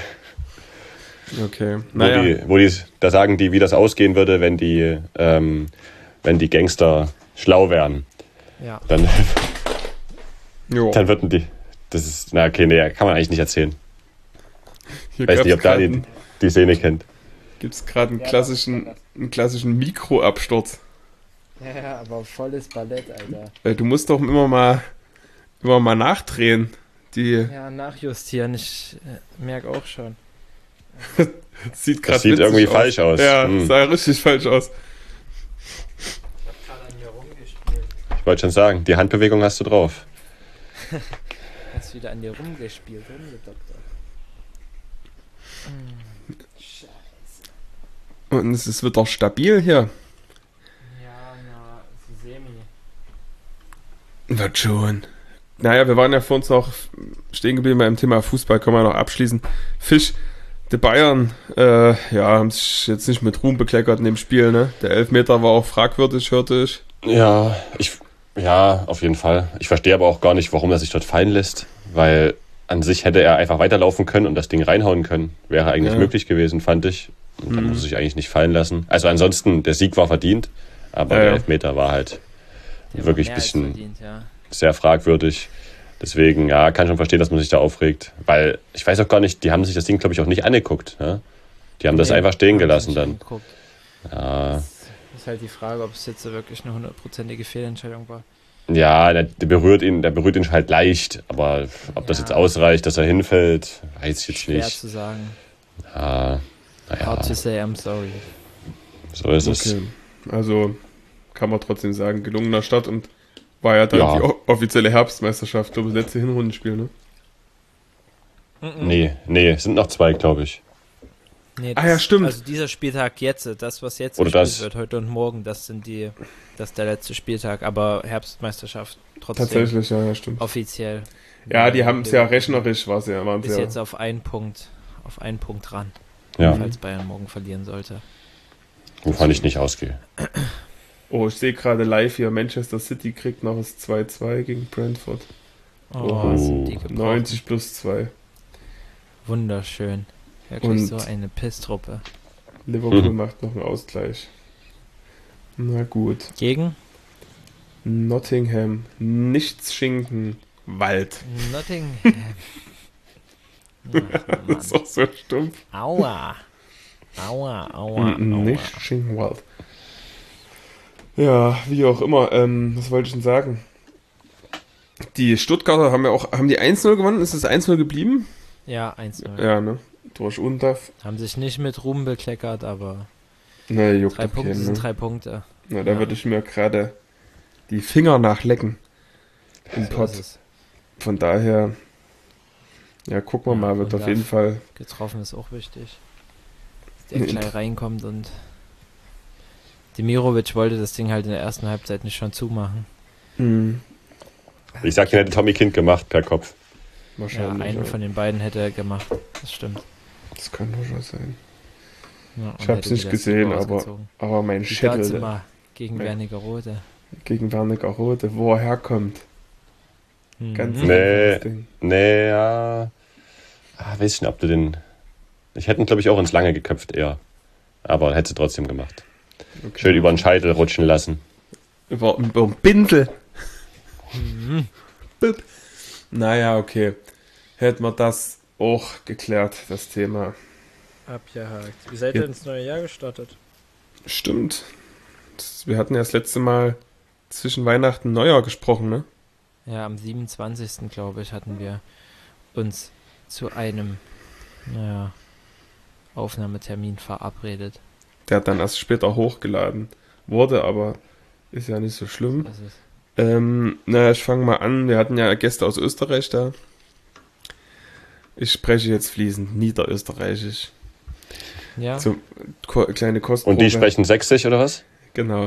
[SPEAKER 1] okay.
[SPEAKER 2] Wo,
[SPEAKER 1] Naja,
[SPEAKER 2] die, wo die, da sagen die, wie das ausgehen würde, wenn die, ähm, wenn die Gangster schlau wären.
[SPEAKER 3] Ja.
[SPEAKER 2] Dann,
[SPEAKER 1] jo.
[SPEAKER 2] dann würden die... Das ist... Na, okay, nee, kann man eigentlich nicht erzählen.
[SPEAKER 1] Hier
[SPEAKER 2] Ich weiß nicht, ob
[SPEAKER 1] gab's
[SPEAKER 2] da
[SPEAKER 1] grad
[SPEAKER 2] die, die Szene kennt.
[SPEAKER 1] Gibt es gerade einen
[SPEAKER 3] Ja,
[SPEAKER 1] klassischen, einen klassischen Mikroabsturz.
[SPEAKER 3] Ja, ja, aber volles Ballett, Alter.
[SPEAKER 1] Äh, Du musst doch immer mal, immer mal nachdrehen. Die
[SPEAKER 3] Ja, nachjustieren, ich äh, merke auch schon.
[SPEAKER 1] sieht gerade
[SPEAKER 2] Das sieht irgendwie falsch aus.
[SPEAKER 1] Ja,
[SPEAKER 2] Hm.
[SPEAKER 1] sah richtig falsch aus.
[SPEAKER 3] Ich hab gerade an mir rumgespielt.
[SPEAKER 2] Ich wollte schon sagen, die Handbewegung hast du drauf.
[SPEAKER 3] Hast wieder an dir rumgespielt, rumgedoktert.
[SPEAKER 1] Und es ist- wird doch stabil hier.
[SPEAKER 3] Ja, na, so semi.
[SPEAKER 1] Wird schon. Naja, wir waren ja vor uns noch stehen geblieben beim Thema Fußball, können wir noch abschließen. Fisch, die Bayern, äh, ja, haben sich jetzt nicht mit Ruhm bekleckert in dem Spiel, ne? Der Elfmeter war auch fragwürdig, hörte ich.
[SPEAKER 2] Ja, ich, ja, auf jeden Fall. Ich verstehe aber auch gar nicht, warum er sich dort fallen lässt, weil an sich hätte er einfach weiterlaufen können und das Ding reinhauen können. Wäre eigentlich
[SPEAKER 1] Ja.
[SPEAKER 2] möglich gewesen, fand ich. Und dann
[SPEAKER 1] Mhm.
[SPEAKER 2] muss er sich eigentlich nicht fallen lassen. Also ansonsten, der Sieg war verdient, aber
[SPEAKER 1] Ja,
[SPEAKER 2] der
[SPEAKER 1] ja.
[SPEAKER 2] Elfmeter war halt
[SPEAKER 3] Der
[SPEAKER 2] wirklich
[SPEAKER 3] war
[SPEAKER 2] ein
[SPEAKER 3] mehr als
[SPEAKER 2] bisschen
[SPEAKER 3] verdient, ja.
[SPEAKER 2] sehr fragwürdig. Deswegen, ja, kann schon verstehen, dass man sich da aufregt. Weil, ich weiß auch gar nicht, die haben sich das Ding, glaube ich, auch nicht angeguckt. Ja? Die haben das
[SPEAKER 3] Nee,
[SPEAKER 2] einfach stehen
[SPEAKER 3] hab ich
[SPEAKER 2] gelassen
[SPEAKER 3] nicht
[SPEAKER 2] dann.
[SPEAKER 3] angeguckt.
[SPEAKER 2] Ja,
[SPEAKER 3] Ist halt die Frage, ob es jetzt so wirklich eine hundertprozentige Fehlentscheidung war.
[SPEAKER 2] Ja, der, der berührt ihn, der berührt ihn halt leicht, aber ob das
[SPEAKER 3] Ja.
[SPEAKER 2] jetzt ausreicht, dass er hinfällt, weiß ich jetzt
[SPEAKER 3] Schwer
[SPEAKER 2] nicht.
[SPEAKER 3] zu sagen.
[SPEAKER 2] Ja, naja,
[SPEAKER 3] Hard to say, I'm sorry.
[SPEAKER 2] so ist es.
[SPEAKER 1] Okay. Also kann man trotzdem sagen, gelungener Start und war ja dann
[SPEAKER 2] Ja.
[SPEAKER 1] die o- offizielle Herbstmeisterschaft, glaube ich, das letzte Hinrundenspiel, ne?
[SPEAKER 2] Nee, nee, es sind noch zwei, glaube ich.
[SPEAKER 3] Nee,
[SPEAKER 1] Ah ja, stimmt.
[SPEAKER 3] Also dieser Spieltag jetzt, das was jetzt
[SPEAKER 2] Oder
[SPEAKER 3] gespielt
[SPEAKER 2] das.
[SPEAKER 3] wird, heute und morgen, das sind die, das ist der letzte Spieltag, aber Herbstmeisterschaft trotzdem
[SPEAKER 1] Tatsächlich, ja, ja, stimmt.
[SPEAKER 3] offiziell.
[SPEAKER 1] Ja, die haben es ja
[SPEAKER 3] Leverkusen
[SPEAKER 1] rechnerisch, war es ja, waren
[SPEAKER 3] Ist
[SPEAKER 1] ja.
[SPEAKER 3] jetzt auf einen Punkt, auf einen Punkt ran,
[SPEAKER 2] Ja,
[SPEAKER 3] falls Bayern morgen verlieren sollte.
[SPEAKER 2] wovon ich nicht ausgehe.
[SPEAKER 1] Oh, ich sehe gerade live hier, Manchester City kriegt noch das zwei zwei gegen Brentford.
[SPEAKER 3] Oh,
[SPEAKER 1] Oh.
[SPEAKER 3] sind die gebrochen.
[SPEAKER 1] neunzig plus zwei.
[SPEAKER 3] Wunderschön. Wirklich
[SPEAKER 1] Und-
[SPEAKER 3] so eine Pisstruppe.
[SPEAKER 1] Liverpool
[SPEAKER 2] Mhm.
[SPEAKER 1] macht noch einen Ausgleich. Na gut.
[SPEAKER 3] Gegen
[SPEAKER 1] Nottingham, nichts Schinken, Wald.
[SPEAKER 3] Nottingham. Ach,
[SPEAKER 1] Das
[SPEAKER 3] Mann.
[SPEAKER 1] ist auch so stumpf.
[SPEAKER 3] Aua. Aua, aua,
[SPEAKER 1] N-
[SPEAKER 3] aua.
[SPEAKER 1] Nicht Schinken, Wald. Ja, wie auch immer. Ähm, was wollte ich denn sagen? Die Stuttgarter haben ja auch, haben die eins null gewonnen? Ist es eins null geblieben?
[SPEAKER 3] Ja, eins null.
[SPEAKER 1] Ja, ne? Durch Undaf.
[SPEAKER 3] Haben sich nicht mit Ruhm bekleckert, aber
[SPEAKER 1] Ne, juckt
[SPEAKER 3] drei
[SPEAKER 1] doch
[SPEAKER 3] Punkte
[SPEAKER 1] keinen,
[SPEAKER 3] sind
[SPEAKER 1] ne?
[SPEAKER 3] drei Punkte.
[SPEAKER 1] Na, da
[SPEAKER 3] Ja.
[SPEAKER 1] würde ich mir gerade die Finger nachlecken im
[SPEAKER 3] So
[SPEAKER 1] Pott.
[SPEAKER 3] ist es.
[SPEAKER 1] Von daher, ja, gucken wir
[SPEAKER 3] Ja,
[SPEAKER 1] mal, wird auf
[SPEAKER 3] Undaf.
[SPEAKER 1] jeden Fall.
[SPEAKER 3] Getroffen ist auch wichtig. Dass der
[SPEAKER 1] Nee,
[SPEAKER 3] gleich reinkommt und Demirovic wollte das Ding halt in der ersten Halbzeit nicht schon zumachen.
[SPEAKER 1] Hm,
[SPEAKER 2] Ich sag, den hätte Tommy Kind gemacht per Kopf.
[SPEAKER 3] Ja,
[SPEAKER 1] wahrscheinlich.
[SPEAKER 3] einen
[SPEAKER 1] Ja,
[SPEAKER 3] von den beiden hätte er gemacht. Das stimmt.
[SPEAKER 1] Das kann durchaus sein.
[SPEAKER 3] Ja, und
[SPEAKER 1] Ich hab's
[SPEAKER 3] hätte
[SPEAKER 1] nicht
[SPEAKER 3] wieder
[SPEAKER 1] gesehen,
[SPEAKER 3] Sieg
[SPEAKER 1] aber,
[SPEAKER 3] rausgezogen.
[SPEAKER 1] aber mein
[SPEAKER 3] Die
[SPEAKER 1] Schädel
[SPEAKER 3] Staatsimmer gegen
[SPEAKER 1] Nein.
[SPEAKER 3] Wernigerode.
[SPEAKER 1] gegen Wernigerode, wo er herkommt.
[SPEAKER 3] Mhm.
[SPEAKER 1] Ganz
[SPEAKER 2] Nee.
[SPEAKER 1] einfaches Ding.
[SPEAKER 2] Nee, ja. Ah, weiß ich nicht, ob du den. Ich hätte ihn, glaube ich, auch ins Lange geköpft eher. Aber hätte sie trotzdem gemacht.
[SPEAKER 1] Okay.
[SPEAKER 2] Schön über den Scheitel rutschen lassen.
[SPEAKER 1] Über, über den Bindel.
[SPEAKER 3] Mhm.
[SPEAKER 1] Bip. Naja, okay. Hätten wir das auch geklärt, das Thema.
[SPEAKER 3] Abgehakt. Wie seid
[SPEAKER 1] Ja.
[SPEAKER 3] ihr ins neue Jahr gestartet?
[SPEAKER 1] Stimmt. Das, wir hatten ja das letzte Mal zwischen Weihnachten und Neujahr gesprochen, ne?
[SPEAKER 3] Ja, am siebenundzwanzigsten glaube ich, hatten wir uns zu einem, naja, Aufnahmetermin verabredet.
[SPEAKER 1] Der hat dann erst später hochgeladen. Wurde, aber ist ja nicht so schlimm.
[SPEAKER 3] Das ist,
[SPEAKER 1] Ähm, na, ich fange mal an. Wir hatten ja Gäste aus Österreich da. Ich spreche jetzt fließend Niederösterreichisch.
[SPEAKER 3] ja,
[SPEAKER 1] So, ko kleine Kostprobe.
[SPEAKER 2] Und die sprechen sächsisch oder was?
[SPEAKER 1] Genau.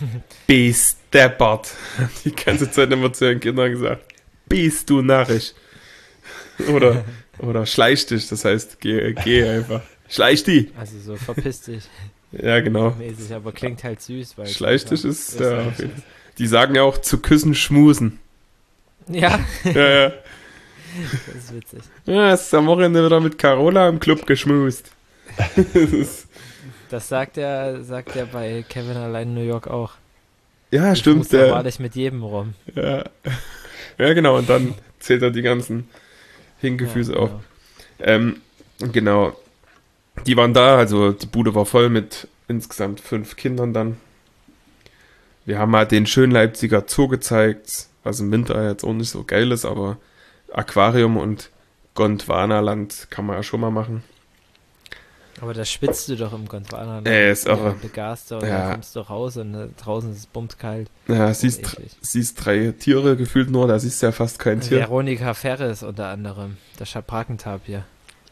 [SPEAKER 1] Besteppert. Die ganze Zeit immer zu ihren Kindern gesagt. Bist du narrisch. Oder, oder schleich dich. Das heißt, geh, geh einfach. Schleich die.
[SPEAKER 3] also so verpiss dich
[SPEAKER 1] Ja, genau.
[SPEAKER 3] mäßig, aber klingt halt süß, weil
[SPEAKER 1] Schleich dich ist, ja,
[SPEAKER 3] Österreich
[SPEAKER 1] auf jeden Fall. Die sagen ja auch zu küssen, schmusen.
[SPEAKER 3] Ja,
[SPEAKER 1] Ja, ja.
[SPEAKER 3] das ist witzig.
[SPEAKER 1] Ja, es ist am Wochenende wieder mit Carola im Club geschmust. Das ist,
[SPEAKER 3] Das sagt er, sagt er bei Kevin allein in New York auch.
[SPEAKER 1] ja,
[SPEAKER 3] Ich
[SPEAKER 1] stimmt.
[SPEAKER 3] muss
[SPEAKER 1] Der,
[SPEAKER 3] wahrlich mit jedem rum.
[SPEAKER 1] ja. ja, genau. Und dann zählt er die ganzen Hingefüße
[SPEAKER 3] Ja,
[SPEAKER 1] auf.
[SPEAKER 3] genau.
[SPEAKER 1] Ähm, genau. Die waren da, also die Bude war voll mit insgesamt fünf Kindern dann. Wir haben mal den schönen Leipziger Zoo gezeigt, was im Winter jetzt auch nicht so geil ist, aber Aquarium und Gondwanaland kann man ja schon mal machen.
[SPEAKER 3] Aber da schwitzt du doch im Gondwana.
[SPEAKER 1] Äh, ist irre.
[SPEAKER 3] Begaster und
[SPEAKER 1] Ja.
[SPEAKER 3] dann kommst du raus und äh, draußen ist es bumskalt.
[SPEAKER 1] Ja, siehst,
[SPEAKER 3] eklig.
[SPEAKER 1] siehst drei Tiere gefühlt nur, da siehst du ja fast kein Tier.
[SPEAKER 3] Veronika Ferres unter anderem, der Schabrackentabir.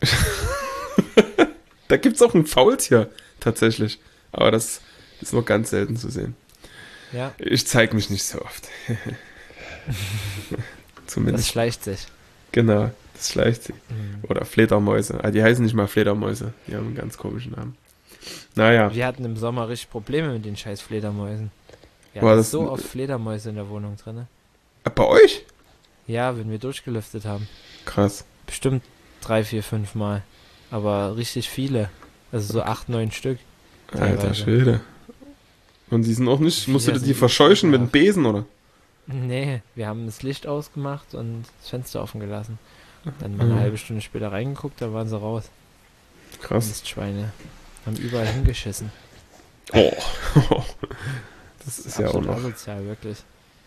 [SPEAKER 1] Da gibt's auch ein Faultier, tatsächlich. Aber das ist nur ganz selten zu sehen.
[SPEAKER 3] Ja,
[SPEAKER 1] Ich zeige mich nicht so oft.
[SPEAKER 3] das
[SPEAKER 1] Zumindest.
[SPEAKER 3] schleicht sich.
[SPEAKER 1] Genau, das schleicht sie.
[SPEAKER 3] Mhm.
[SPEAKER 1] Oder Fledermäuse. Ah, die heißen nicht mal Fledermäuse. Die haben einen ganz komischen Namen. Naja,
[SPEAKER 3] Wir hatten im Sommer richtig Probleme mit den scheiß Fledermäusen. Wir
[SPEAKER 1] War
[SPEAKER 3] hatten
[SPEAKER 1] das-
[SPEAKER 3] so oft Fledermäuse in der Wohnung drin.
[SPEAKER 1] Ah, bei euch?
[SPEAKER 3] Ja, wenn wir durchgelüftet haben.
[SPEAKER 1] Krass.
[SPEAKER 3] Bestimmt drei, vier, fünf Mal. Aber richtig viele. Also so acht, neun Stück.
[SPEAKER 1] Alter
[SPEAKER 3] Teilweise.
[SPEAKER 1] Schwede. Und die sind auch nicht, musst du
[SPEAKER 3] Ja,
[SPEAKER 1] die
[SPEAKER 3] sind
[SPEAKER 1] verscheuchen mit dem
[SPEAKER 3] ekelhaft.
[SPEAKER 1] Besen, oder?
[SPEAKER 3] Nee, wir haben das Licht ausgemacht und das Fenster offen gelassen. Dann mal eine
[SPEAKER 1] Mhm.
[SPEAKER 3] halbe Stunde später reingeguckt, da waren sie raus.
[SPEAKER 1] Krass.
[SPEAKER 3] Mistschweine. Haben überall hingeschissen.
[SPEAKER 1] Oh. Das ist ja auch
[SPEAKER 3] Absolut
[SPEAKER 1] noch.
[SPEAKER 3] asozial, wirklich.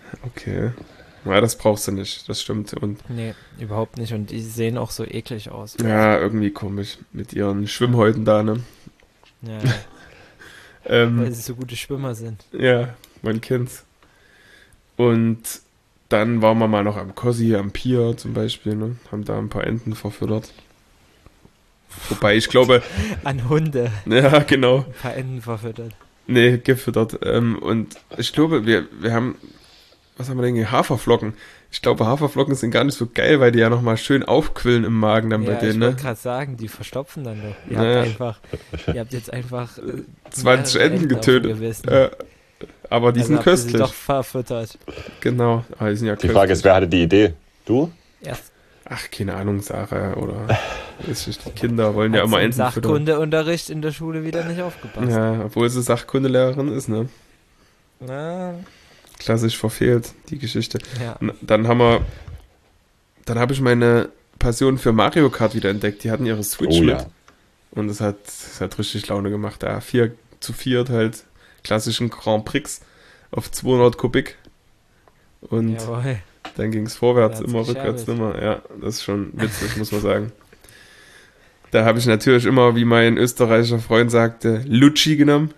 [SPEAKER 1] Okay. Ja, das brauchst du nicht, das stimmt. Und
[SPEAKER 3] Nee, überhaupt nicht. Und die sehen auch so eklig aus.
[SPEAKER 1] ja, irgendwie komisch mit ihren Schwimmhäuten da, ne?
[SPEAKER 3] Ja,
[SPEAKER 1] Ähm,
[SPEAKER 3] weil sie so gute Schwimmer sind.
[SPEAKER 1] ja, man kennt's. Und dann waren wir mal noch am Kossi, am Pier zum Beispiel, ne? Haben da ein paar Enten verfüttert. Wobei ich glaube,
[SPEAKER 3] An Hunde.
[SPEAKER 1] ja, genau.
[SPEAKER 3] Ein paar Enten verfüttert.
[SPEAKER 1] Nee, gefüttert. Ähm, und ich glaube, wir, wir haben, was haben wir denn hier? Haferflocken. Ich glaube, Haferflocken sind gar nicht so geil, weil die ja nochmal schön aufquillen im Magen dann
[SPEAKER 3] Ja,
[SPEAKER 1] bei
[SPEAKER 3] ich
[SPEAKER 1] denen,
[SPEAKER 3] wollte
[SPEAKER 1] ne?
[SPEAKER 3] gerade sagen, die verstopfen dann doch. Ihr
[SPEAKER 1] Naja.
[SPEAKER 3] habt einfach, ihr habt jetzt einfach äh,
[SPEAKER 1] zwanzig
[SPEAKER 3] mehrere
[SPEAKER 1] Enten
[SPEAKER 3] auf dem
[SPEAKER 1] getötet.
[SPEAKER 3] Gewissen.
[SPEAKER 1] Äh, aber die
[SPEAKER 3] Also
[SPEAKER 1] sind
[SPEAKER 3] habt ihr sie
[SPEAKER 1] köstlich.
[SPEAKER 3] doch verfüttert.
[SPEAKER 1] Genau. Ah, die sind ja
[SPEAKER 2] Die Frage ist, wer hatte die Idee? Du?
[SPEAKER 3] Erst
[SPEAKER 1] Ach, keine Ahnung, Sarah oder weiß ich, die Kinder wollen ja
[SPEAKER 3] hat's
[SPEAKER 1] immer
[SPEAKER 3] im
[SPEAKER 1] Enten füttern.
[SPEAKER 3] Sachkundeunterricht in der Schule wieder nicht aufgepasst.
[SPEAKER 1] Ja, obwohl sie Sachkundelehrerin ist, ne?
[SPEAKER 3] Na,
[SPEAKER 1] Klassisch verfehlt, die Geschichte.
[SPEAKER 3] ja.
[SPEAKER 1] Und dann haben wir, dann habe ich meine Passion für Mario Kart wieder entdeckt. Die hatten ihre Switch
[SPEAKER 2] Oh
[SPEAKER 1] mit.
[SPEAKER 2] ja.
[SPEAKER 1] Und es hat, es hat richtig Laune gemacht. Da vier zu viert halt klassischen Grand Prix auf zweihundert Kubik. Und
[SPEAKER 3] Jawohl.
[SPEAKER 1] dann ging es vorwärts,
[SPEAKER 3] Da hat's
[SPEAKER 1] immer rückwärts,
[SPEAKER 3] gescherbelt.
[SPEAKER 1] immer. Ja, das ist schon witzig, muss man sagen. Da habe ich natürlich immer, wie mein österreichischer Freund sagte, Lucci genommen.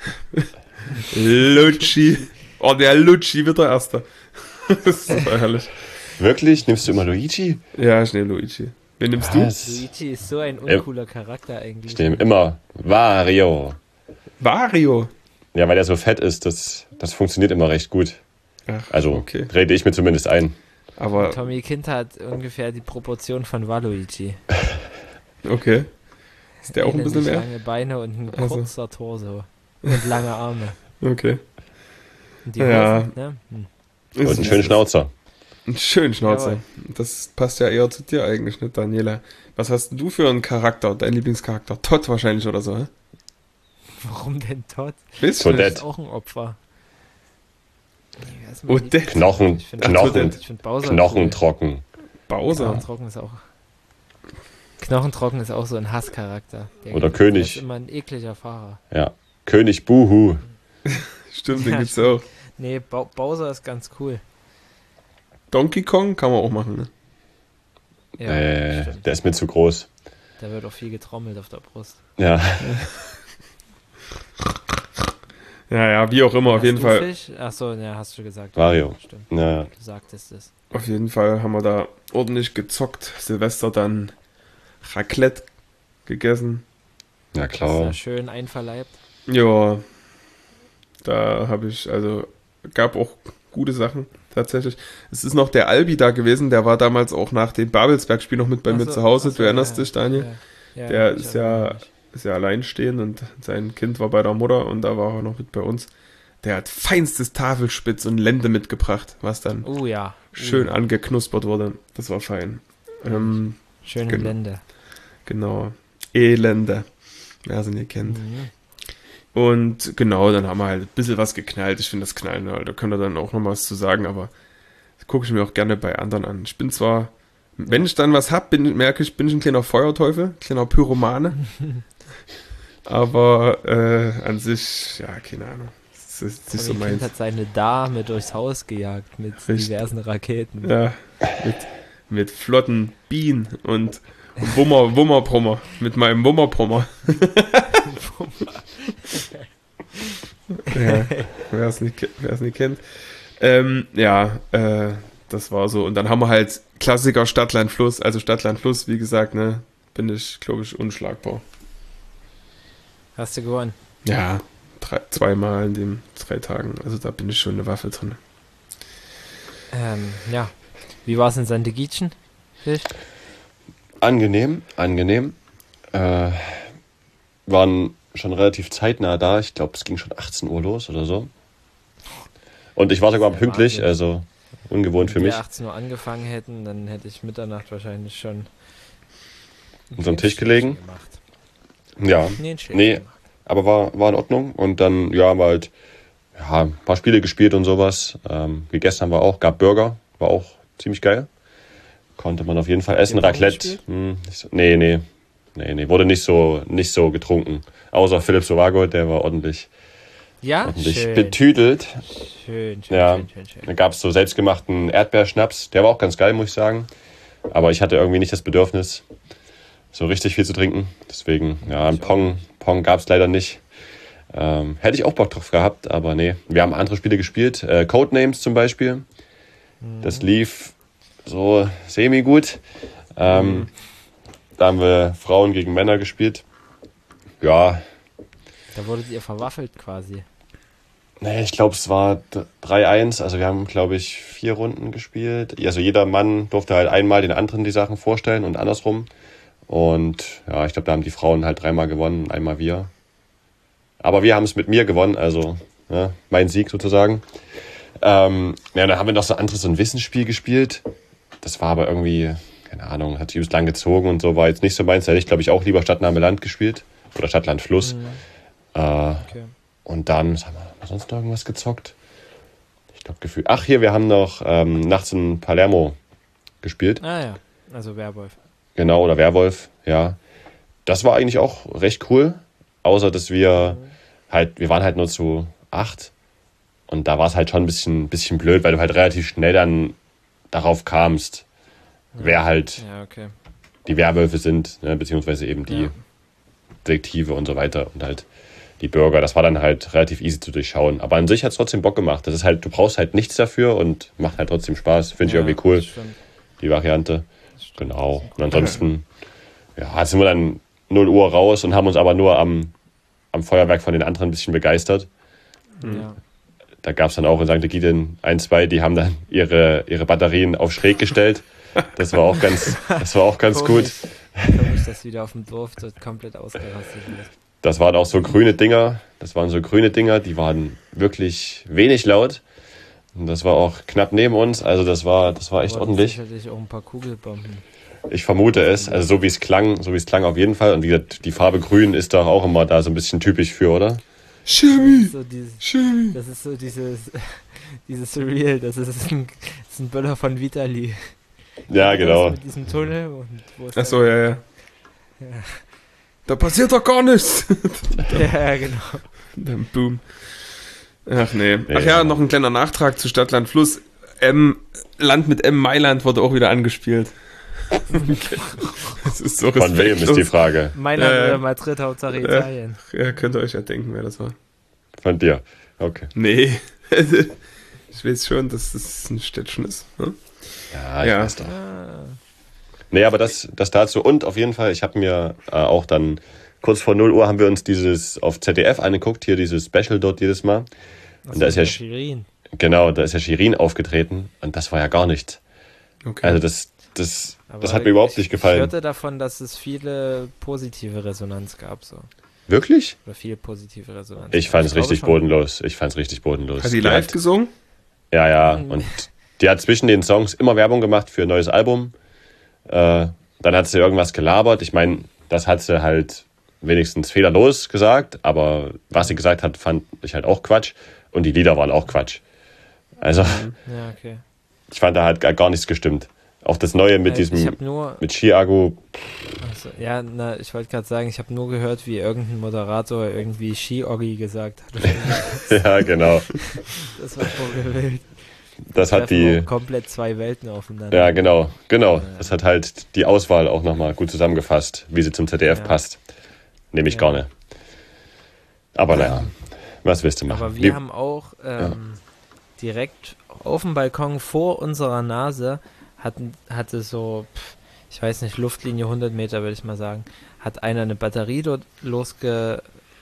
[SPEAKER 1] Lucci. Oh, der Lucci wird der Erste. Das ist super herrlich.
[SPEAKER 2] Wirklich? Nimmst du immer Luigi?
[SPEAKER 1] Ja, ich nehme Luigi. Wen nimmst du?
[SPEAKER 2] Was?
[SPEAKER 3] Luigi ist so ein uncooler Charakter eigentlich.
[SPEAKER 2] Ich nehme immer Wario.
[SPEAKER 1] Wario.
[SPEAKER 2] Ja, weil er so fett ist, das, das funktioniert immer recht gut.
[SPEAKER 1] Ach,
[SPEAKER 2] Also
[SPEAKER 1] okay.
[SPEAKER 2] rede ich mir zumindest ein.
[SPEAKER 1] Aber,
[SPEAKER 3] Tommy Kind hat ungefähr die Proportion von Waluigi.
[SPEAKER 1] okay. Ist der auch ein bisschen
[SPEAKER 3] Elendig
[SPEAKER 1] mehr?
[SPEAKER 3] lange Beine und ein
[SPEAKER 1] Also.
[SPEAKER 3] kurzer Torso. Und lange Arme.
[SPEAKER 1] Okay.
[SPEAKER 3] Und die
[SPEAKER 1] Ja.
[SPEAKER 3] Hosen, ne? Hm.
[SPEAKER 2] Und einen schönen Schnauzer.
[SPEAKER 1] Einen schönen Schnauzer.
[SPEAKER 3] Jawohl.
[SPEAKER 1] Das passt ja eher zu dir eigentlich, nicht, Daniela? Was hast denn du für einen Charakter? Dein Lieblingscharakter? Todd wahrscheinlich oder so, hä?
[SPEAKER 3] Warum denn Todd?
[SPEAKER 1] Weißt du
[SPEAKER 2] Toadette.
[SPEAKER 1] nicht?
[SPEAKER 3] Ist auch ein Opfer. Nee, wer ist mein
[SPEAKER 1] Odette.
[SPEAKER 3] Lieblings-
[SPEAKER 2] Knochen,
[SPEAKER 3] Ich finde
[SPEAKER 2] Knochen,
[SPEAKER 3] ich find Bowser
[SPEAKER 2] Knochentrocken.
[SPEAKER 1] Bowser.
[SPEAKER 3] Knochentrocken ist auch. Knochentrocken ist auch so ein Hasscharakter. Der,
[SPEAKER 2] Oder
[SPEAKER 3] der
[SPEAKER 2] König.
[SPEAKER 3] ist immer ein ekliger Fahrer.
[SPEAKER 2] Ja. König Buhu.
[SPEAKER 1] Stimmt, den
[SPEAKER 3] Ja,
[SPEAKER 1] gibt's auch.
[SPEAKER 3] Nee, Bau- Bowser ist ganz cool.
[SPEAKER 1] Donkey Kong kann man auch machen, ne?
[SPEAKER 3] Ja,
[SPEAKER 2] äh,
[SPEAKER 3] stimmt.
[SPEAKER 2] der ist mir zu groß.
[SPEAKER 3] Da wird auch viel getrommelt auf der Brust.
[SPEAKER 2] Ja.
[SPEAKER 1] Ja, ja, wie auch immer, auf
[SPEAKER 3] Hast
[SPEAKER 1] jeden
[SPEAKER 3] du
[SPEAKER 1] Fall.
[SPEAKER 3] Fisch? Achso, ja, hast du gesagt.
[SPEAKER 2] Wario.
[SPEAKER 3] Stimmt,
[SPEAKER 2] Ja.
[SPEAKER 3] du sagtest es.
[SPEAKER 1] Auf jeden Fall haben wir da ordentlich gezockt. Silvester dann Raclette gegessen.
[SPEAKER 2] Ja,
[SPEAKER 3] Das ist
[SPEAKER 2] klar.
[SPEAKER 3] ja schön einverleibt.
[SPEAKER 1] Ja, da habe ich, also gab auch gute Sachen tatsächlich. Es ist noch der Albi da gewesen, der war damals auch nach dem Babelsberg-Spiel noch mit bei mir
[SPEAKER 3] Ach so,
[SPEAKER 1] zu Hause.
[SPEAKER 3] ach so,
[SPEAKER 1] Du erinnerst
[SPEAKER 3] ja,
[SPEAKER 1] dich, Daniel?
[SPEAKER 3] Ja, ja,
[SPEAKER 1] Der
[SPEAKER 3] ich
[SPEAKER 1] ist
[SPEAKER 3] erinnere
[SPEAKER 1] ja,
[SPEAKER 3] mich.
[SPEAKER 1] ist ja alleinstehend und sein Kind war bei der Mutter und da war er noch mit bei uns. Der hat feinstes Tafelspitz und Lende mitgebracht, was dann
[SPEAKER 3] Oh ja.
[SPEAKER 1] schön
[SPEAKER 3] Oh,
[SPEAKER 1] angeknuspert wurde. Das war fein. Ähm,
[SPEAKER 3] schöne
[SPEAKER 1] genau.
[SPEAKER 3] Lände.
[SPEAKER 1] genau. Elende. Wer sie nicht kennt.
[SPEAKER 3] Mhm.
[SPEAKER 1] Und genau, dann haben wir halt ein bisschen was geknallt. Ich finde das Knallen, halt, da könnt ihr dann auch noch was zu sagen, aber das gucke ich mir auch gerne bei anderen an. Ich bin zwar, wenn ich dann was hab, bin, merke ich, bin ich ein kleiner Feuerteufel, kleiner Pyromane. aber äh, an sich, ja, keine Ahnung. Das ist nicht so
[SPEAKER 3] Tommy Kind
[SPEAKER 1] meins.
[SPEAKER 3] hat seine Dame durchs Haus gejagt mit
[SPEAKER 1] Richtig.
[SPEAKER 3] diversen Raketen.
[SPEAKER 1] Ja, mit, mit flotten Bienen und Wummer, Wummerbrummer. Mit meinem Wummerbrummer. ja, wer es nicht, ke- wer es nicht kennt. Ähm, ja, äh, das war so. Und dann haben wir halt Klassiker Stadtland Fluss. Also Stadtland Fluss, wie gesagt, ne, bin ich, glaube ich, unschlagbar.
[SPEAKER 3] Hast du gewonnen?
[SPEAKER 1] Ja, drei, zweimal in den drei Tagen. Also da bin ich schon eine Waffe drin.
[SPEAKER 3] Ähm, ja. Wie war es in Sandigitschen? Fisch?
[SPEAKER 2] Angenehm, angenehm. Äh, waren schon relativ zeitnah da. Ich glaube, es ging schon achtzehn Uhr los oder so. Und ich war sogar
[SPEAKER 3] Das ist ja
[SPEAKER 2] pünktlich,
[SPEAKER 3] Wahnsinn.
[SPEAKER 2] also ungewohnt für
[SPEAKER 3] Wenn
[SPEAKER 2] mich.
[SPEAKER 3] wir achtzehn Uhr angefangen hätten, dann hätte ich Mitternacht wahrscheinlich schon
[SPEAKER 2] Unterm Tisch
[SPEAKER 3] ein
[SPEAKER 2] gelegen?
[SPEAKER 3] Schläfchen gemacht.
[SPEAKER 2] Ja,
[SPEAKER 3] Nee, ein Schläfchen
[SPEAKER 2] Nee.
[SPEAKER 3] gemacht.
[SPEAKER 2] aber war, war in Ordnung. Und dann, ja, haben wir halt ja, ein paar Spiele gespielt und sowas. Ähm, gegessen haben wir auch, gab Burger, war auch ziemlich geil. Konnte man auf jeden Fall essen.
[SPEAKER 3] Ihr Pong
[SPEAKER 2] Raclette.
[SPEAKER 3] gespielt?
[SPEAKER 2] Hm, nicht so, nee, nee. Nee, nee. Wurde nicht so, nicht so getrunken. Außer Philipp Sovago, der war ordentlich
[SPEAKER 3] Ja,
[SPEAKER 2] ordentlich
[SPEAKER 3] schön.
[SPEAKER 2] betüdelt.
[SPEAKER 3] Schön, schön,
[SPEAKER 2] Ja,
[SPEAKER 3] schön, schön, schön.
[SPEAKER 2] da gab es so selbstgemachten Erdbeerschnaps. Der war auch ganz geil, muss ich sagen. Aber ich hatte irgendwie nicht das Bedürfnis, so richtig viel zu trinken. Deswegen, ja, ein Pong, Pong gab es leider nicht. Ähm, hätte ich auch Bock drauf gehabt, aber nee. Wir haben andere Spiele gespielt. Äh, Codenames zum Beispiel. Mhm. Das lief so semi-gut. Ähm, mhm. Da haben wir Frauen gegen Männer gespielt. Ja.
[SPEAKER 3] Da wurdet ihr verwaffelt quasi.
[SPEAKER 2] Nee, ich glaube, es war drei eins. Also wir haben, glaube ich, vier Runden gespielt. Also jeder Mann durfte halt einmal den anderen die Sachen vorstellen und andersrum. Und ja, ich glaube, da haben die Frauen halt dreimal gewonnen, einmal wir. Aber wir haben es mit mir gewonnen, also ja, mein Sieg sozusagen. Ähm, ja, dann haben wir noch so ein anderes, so ein Wissensspiel gespielt. Das war aber irgendwie, keine Ahnung, hat sich übelst lang gezogen und so, war jetzt nicht so meins. Da hätte ich, glaube ich, auch lieber Stadt, Name, Land gespielt. Oder Stadt, Land, Fluss. Mhm. Äh, okay. Und dann, was haben wir, haben wir sonst noch irgendwas gezockt? Ich glaube, gefühlt. Ach, hier, wir haben noch ähm, nachts in Palermo gespielt.
[SPEAKER 3] Ah ja, also Werwolf.
[SPEAKER 2] Genau, oder Werwolf, ja. Das war eigentlich auch recht cool. Außer, dass wir mhm. halt, wir waren halt nur zu acht. Und da war es halt schon ein bisschen, bisschen blöd, weil du halt relativ schnell dann darauf kamst, ja. wer halt
[SPEAKER 3] ja, okay.
[SPEAKER 2] die Werwölfe sind, ne, beziehungsweise eben die
[SPEAKER 3] ja.
[SPEAKER 2] Detektive und so weiter und halt die Bürger. Das war dann halt relativ easy zu durchschauen. Aber an sich hat es trotzdem Bock gemacht. Das ist halt, du brauchst halt nichts dafür und macht halt trotzdem Spaß. Finde ich
[SPEAKER 3] ja,
[SPEAKER 2] irgendwie cool, die Variante. Genau. Und ansonsten, ja, sind wir dann null Uhr raus und haben uns aber nur am, am Feuerwerk von den anderen ein bisschen begeistert.
[SPEAKER 3] Ja.
[SPEAKER 2] Da gab es dann auch in Sankt Egidien ein, zwei, die haben dann ihre, ihre Batterien auf schräg gestellt. Das war auch ganz, das war auch ganz gut.
[SPEAKER 3] Komisch, dass wieder auf dem Dorf dort komplett ausgerastet ist.
[SPEAKER 2] Das waren auch so grüne Dinger. Das waren so grüne Dinger, die waren wirklich wenig laut. Und das war auch knapp neben uns. Also das war, das war echt
[SPEAKER 3] aber
[SPEAKER 2] ordentlich.
[SPEAKER 3] Sicherlich auch ein paar Kugelbomben.
[SPEAKER 2] Ich vermute es. Also so wie es klang, so wie es klang auf jeden Fall. Und wie gesagt, die Farbe grün ist doch auch immer da so ein bisschen typisch für, oder?
[SPEAKER 1] Chemie!
[SPEAKER 3] So dieses,
[SPEAKER 1] Chemie!
[SPEAKER 3] Das ist so dieses, dieses Surreal. Das ist ein, das ist ein Böller von Vitali.
[SPEAKER 2] Ja, genau.
[SPEAKER 3] Mit diesem Tunnel und wo ist
[SPEAKER 1] Achso, ja, ja, ja. Da passiert doch gar nichts.
[SPEAKER 3] Ja, genau.
[SPEAKER 1] Dann boom. Ach nee. Ach ja, noch ein kleiner Nachtrag zu Stadt, Land, Fluss. M, Land mit M, Mailand wurde auch wieder angespielt. Das ist so
[SPEAKER 2] Von wem ist die Frage?
[SPEAKER 3] Mailand äh, oder Madrid, Hauptsache Italien.
[SPEAKER 1] Ja, könnt ihr euch ja denken, wer das war.
[SPEAKER 2] Von dir, okay.
[SPEAKER 1] Nee. Ich weiß schon, dass das ein Städtchen ist. Hm?
[SPEAKER 2] Ja, ich ja. weiß doch. Nee, aber das, das dazu. Und auf jeden Fall, ich habe mir äh, auch dann, kurz vor null Uhr haben wir uns dieses auf Z D F angeguckt, hier dieses Special dort jedes Mal. Und da ist ja
[SPEAKER 3] Shirin.
[SPEAKER 2] Genau, da ist ja Shirin aufgetreten und das war ja gar nichts.
[SPEAKER 1] Okay.
[SPEAKER 2] Also das, das, das hat mir überhaupt nicht gefallen.
[SPEAKER 3] Ich hörte davon, dass es viele positive Resonanz gab. So.
[SPEAKER 2] Wirklich?
[SPEAKER 3] Oder viel positive Resonanz.
[SPEAKER 2] Ich fand es richtig bodenlos. Ich fand es richtig bodenlos.
[SPEAKER 1] Hat die live
[SPEAKER 2] hat,
[SPEAKER 1] gesungen?
[SPEAKER 2] Ja, ja. Und die hat zwischen den Songs immer Werbung gemacht für ein neues Album. Äh, dann hat sie irgendwas gelabert. Ich meine, das hat sie halt wenigstens fehlerlos gesagt, aber was sie gesagt hat, fand ich halt auch Quatsch. Und die Lieder waren auch Quatsch. Also,
[SPEAKER 3] ja, okay.
[SPEAKER 2] Ich fand, da hat gar nichts gestimmt. Auch das Neue mit
[SPEAKER 3] ich
[SPEAKER 2] diesem,
[SPEAKER 3] nur,
[SPEAKER 2] mit Chiago.
[SPEAKER 3] Also, ja, na, ich wollte gerade sagen, ich habe nur gehört, wie irgendein Moderator irgendwie Ski-Oggi gesagt hat.
[SPEAKER 2] Ja, genau.
[SPEAKER 3] Das war vorgewählt.
[SPEAKER 2] Das hat die
[SPEAKER 3] komplett zwei Welten aufeinander.
[SPEAKER 2] Ja, genau, genau. Das hat halt die Auswahl auch nochmal gut zusammengefasst, wie sie zum Z D F ja. passt. Nehme ich ja. gerne. Aber naja, was willst du machen?
[SPEAKER 3] Aber wir die, haben auch ähm, ja. direkt auf dem Balkon vor unserer Nase hatten, hatte so, ich weiß nicht, Luftlinie hundert Meter, würde ich mal sagen, hat einer eine Batterie dort losgelassen.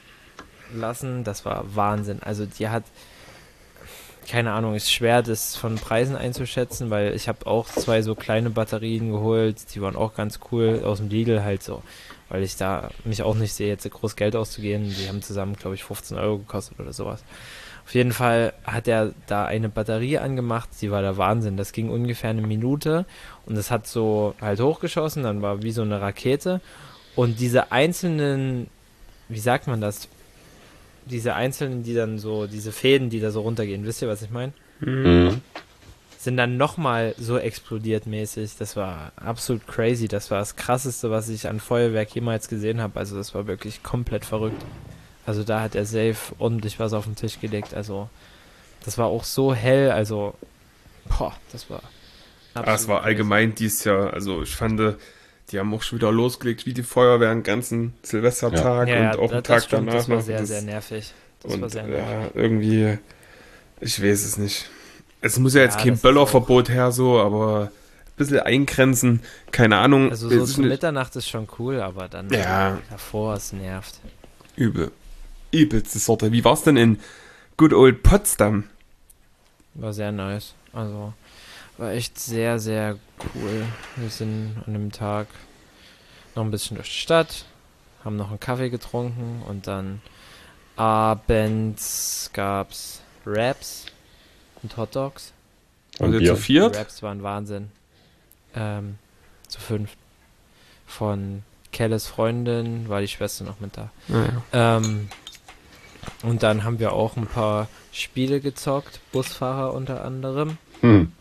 [SPEAKER 3] Das war Wahnsinn. Also die hat, keine Ahnung, ist schwer, das von Preisen einzuschätzen, weil ich habe auch zwei so kleine Batterien geholt, die waren auch ganz cool, aus dem Lidl halt so, weil ich da mich auch nicht sehe, jetzt groß Geld auszugeben. Die haben zusammen, glaube ich, fünfzehn Euro gekostet oder sowas. Auf jeden Fall hat er da eine Batterie angemacht, die war der Wahnsinn. Das ging ungefähr eine Minute und es hat so halt hochgeschossen, dann war wie so eine Rakete und diese einzelnen, wie sagt man das, diese einzelnen, die dann so, diese Fäden, die da so runtergehen, wisst ihr, was ich meine?
[SPEAKER 2] Mhm.
[SPEAKER 3] Sind dann nochmal so explodiert mäßig. Das war absolut crazy. Das war das Krasseste, was ich an Feuerwerk jemals gesehen habe. Also das war wirklich komplett verrückt. Also da hat er safe ordentlich was auf den Tisch gelegt. Also das war auch so hell, also boah, das war
[SPEAKER 1] Ah, es war allgemein dieses Jahr, also ich fand, die haben auch schon wieder losgelegt, wie die Feuerwehr den ganzen Silvestertag
[SPEAKER 3] ja, ja,
[SPEAKER 1] und auch
[SPEAKER 3] das,
[SPEAKER 1] einen Tag
[SPEAKER 3] das stimmt,
[SPEAKER 1] danach
[SPEAKER 3] das war
[SPEAKER 1] noch.
[SPEAKER 3] sehr,
[SPEAKER 1] das,
[SPEAKER 3] sehr nervig. Das
[SPEAKER 1] und
[SPEAKER 3] war sehr nervig.
[SPEAKER 1] ja, irgendwie, ich weiß es nicht. Es muss ja jetzt
[SPEAKER 3] Ja,
[SPEAKER 1] kein
[SPEAKER 3] das ist
[SPEAKER 1] Böllerverbot her, so, aber ein bisschen eingrenzen, keine Ahnung.
[SPEAKER 3] Also
[SPEAKER 1] weiß
[SPEAKER 3] so
[SPEAKER 1] ich
[SPEAKER 3] zu
[SPEAKER 1] nicht.
[SPEAKER 3] Mitternacht ist schon cool, aber dann
[SPEAKER 1] Ja.
[SPEAKER 3] davor, es nervt.
[SPEAKER 1] Übel. Übelste Sorte. Wie war's denn in Good Old Potsdam?
[SPEAKER 3] War sehr nice. Also war echt sehr, sehr cool. Wir sind an dem Tag noch ein bisschen durch die Stadt, haben noch einen Kaffee getrunken und dann abends gab's Wraps und Hotdogs.
[SPEAKER 2] Und
[SPEAKER 1] Und ihr
[SPEAKER 2] Bier.
[SPEAKER 1] zu viert?
[SPEAKER 3] Die Wraps waren Wahnsinn. Ähm, zu fünf. Von Kelles Freundin war die Schwester noch mit da.
[SPEAKER 1] Naja.
[SPEAKER 3] Ähm, und dann haben wir auch ein paar Spiele gezockt, Busfahrer unter anderem.
[SPEAKER 2] Hm.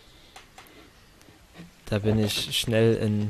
[SPEAKER 3] Da bin ich schnell in,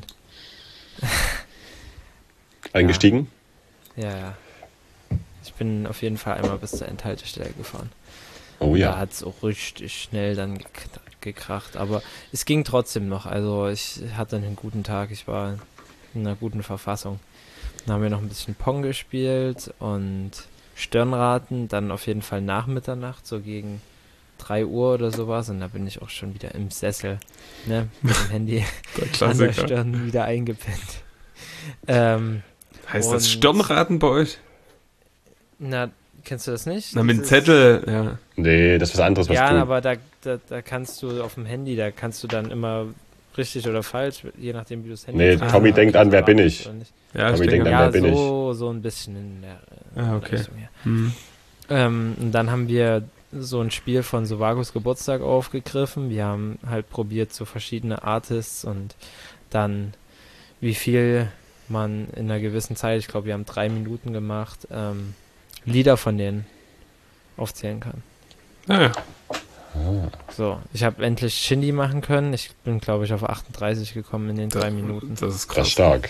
[SPEAKER 2] Eingestiegen?
[SPEAKER 3] ja, ja. Ich bin auf jeden Fall einmal bis zur Endhaltestelle gefahren.
[SPEAKER 2] Oh
[SPEAKER 3] Da
[SPEAKER 2] ja.
[SPEAKER 3] hat es auch richtig schnell dann gek gekracht. Aber es ging trotzdem noch. Also ich hatte einen guten Tag. Ich war in einer guten Verfassung. Dann haben wir noch ein bisschen Pong gespielt und Stirnraten. Dann auf jeden Fall nach Mitternacht, so gegen drei Uhr oder sowas. Und da bin ich auch schon wieder im Sessel. Ne? Mit dem Handy
[SPEAKER 1] Der
[SPEAKER 3] an der
[SPEAKER 1] Klassiker.
[SPEAKER 3] Stirn wieder eingepinnt. Ähm,
[SPEAKER 1] Heißt das
[SPEAKER 3] Und-
[SPEAKER 1] Stirnraten bei euch?
[SPEAKER 3] na, kennst du das nicht?
[SPEAKER 1] Na, mit dem
[SPEAKER 3] Dieses-
[SPEAKER 1] Zettel, ja.
[SPEAKER 2] Nee, das ist was anderes, was
[SPEAKER 3] Ja,
[SPEAKER 2] du...
[SPEAKER 3] aber da, da, da kannst du auf dem Handy, da kannst du dann immer richtig oder falsch, je nachdem, wie du das Handy
[SPEAKER 2] Nee,
[SPEAKER 3] benutzt,
[SPEAKER 2] Tommy
[SPEAKER 3] ob
[SPEAKER 2] denkt
[SPEAKER 3] du
[SPEAKER 2] an, wer
[SPEAKER 3] so
[SPEAKER 2] bin
[SPEAKER 3] wartest
[SPEAKER 2] ich?
[SPEAKER 3] oder nicht.
[SPEAKER 1] Ja,
[SPEAKER 2] Tommy
[SPEAKER 1] ich
[SPEAKER 2] denkt
[SPEAKER 1] denke,
[SPEAKER 2] an-
[SPEAKER 3] Ja,
[SPEAKER 2] wer bin
[SPEAKER 3] so, so ein bisschen in der äh,
[SPEAKER 1] Ah, okay.
[SPEAKER 3] Richtung, ja.
[SPEAKER 1] hm.
[SPEAKER 3] Ähm, und dann haben wir so ein Spiel von Sovagos Geburtstag aufgegriffen. Wir haben halt probiert, so verschiedene Artists und dann, wie viel man in einer gewissen Zeit, ich glaube, wir haben drei Minuten gemacht, ähm, Lieder von denen aufzählen kann.
[SPEAKER 1] Naja.
[SPEAKER 3] So, ich habe endlich Shindy machen können. Ich bin, glaube ich, auf achtunddreißig gekommen in den drei Minuten.
[SPEAKER 1] Das ist
[SPEAKER 2] Das
[SPEAKER 1] krass.
[SPEAKER 2] ist stark.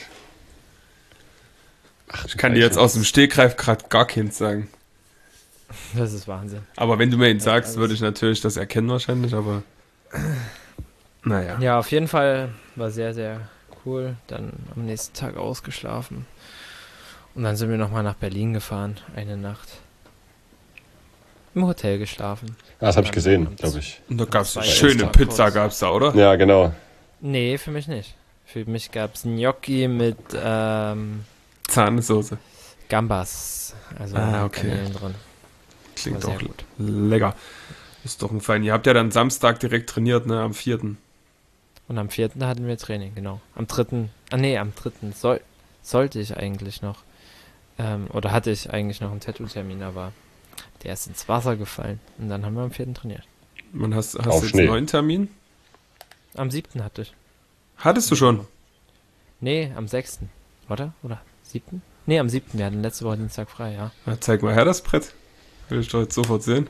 [SPEAKER 1] Ich kann dir jetzt aus dem Stegreif gerade gar keins sagen.
[SPEAKER 3] Das ist Wahnsinn.
[SPEAKER 1] Aber wenn du mir ihn
[SPEAKER 3] Ja,
[SPEAKER 1] sagst,
[SPEAKER 3] alles-
[SPEAKER 1] würde ich natürlich das erkennen wahrscheinlich, aber naja.
[SPEAKER 3] Ja, auf jeden Fall war sehr, sehr cool. Dann am nächsten Tag ausgeschlafen. Und dann sind wir nochmal nach Berlin gefahren, eine Nacht. Im Hotel geschlafen.
[SPEAKER 2] Ah, das habe ich
[SPEAKER 3] Dann
[SPEAKER 2] gesehen,
[SPEAKER 3] am
[SPEAKER 2] glaube ich.
[SPEAKER 1] Und da gab es
[SPEAKER 3] Zwei
[SPEAKER 1] schöne
[SPEAKER 3] Oster-
[SPEAKER 1] Pizza, gab's da, oder?
[SPEAKER 2] Ja, genau.
[SPEAKER 3] Nee, für mich nicht. Für mich gab es Gnocchi mit ähm,
[SPEAKER 1] Zahnsauce.
[SPEAKER 3] Gambas. Also
[SPEAKER 1] Ah, okay.
[SPEAKER 3] Garnelen drin.
[SPEAKER 1] Klingt
[SPEAKER 3] War
[SPEAKER 1] auch
[SPEAKER 3] sehr gut.
[SPEAKER 1] lecker. Ist doch ein Fein. Ihr habt ja dann Samstag direkt trainiert, ne? Am vierten.
[SPEAKER 3] Und am vierten hatten wir Training, genau. Am dritten, ah nee, am dritten soll, sollte ich eigentlich noch, ähm, oder hatte ich eigentlich noch einen Tattoo-Termin, aber der ist ins Wasser gefallen. Und dann haben wir am vierten trainiert.
[SPEAKER 1] Man hast, hast
[SPEAKER 2] Auf
[SPEAKER 1] du jetzt
[SPEAKER 2] Schnee.
[SPEAKER 1] einen neuen Termin?
[SPEAKER 3] Am siebten hatte ich.
[SPEAKER 1] Hattest du schon?
[SPEAKER 3] Nee, am sechsten, oder? Oder siebten? Nee, am siebten. Wir hatten letzte Woche Dienstag frei, ja.
[SPEAKER 1] Na, zeig mal her das Brett. Will ich doch jetzt sofort sehen.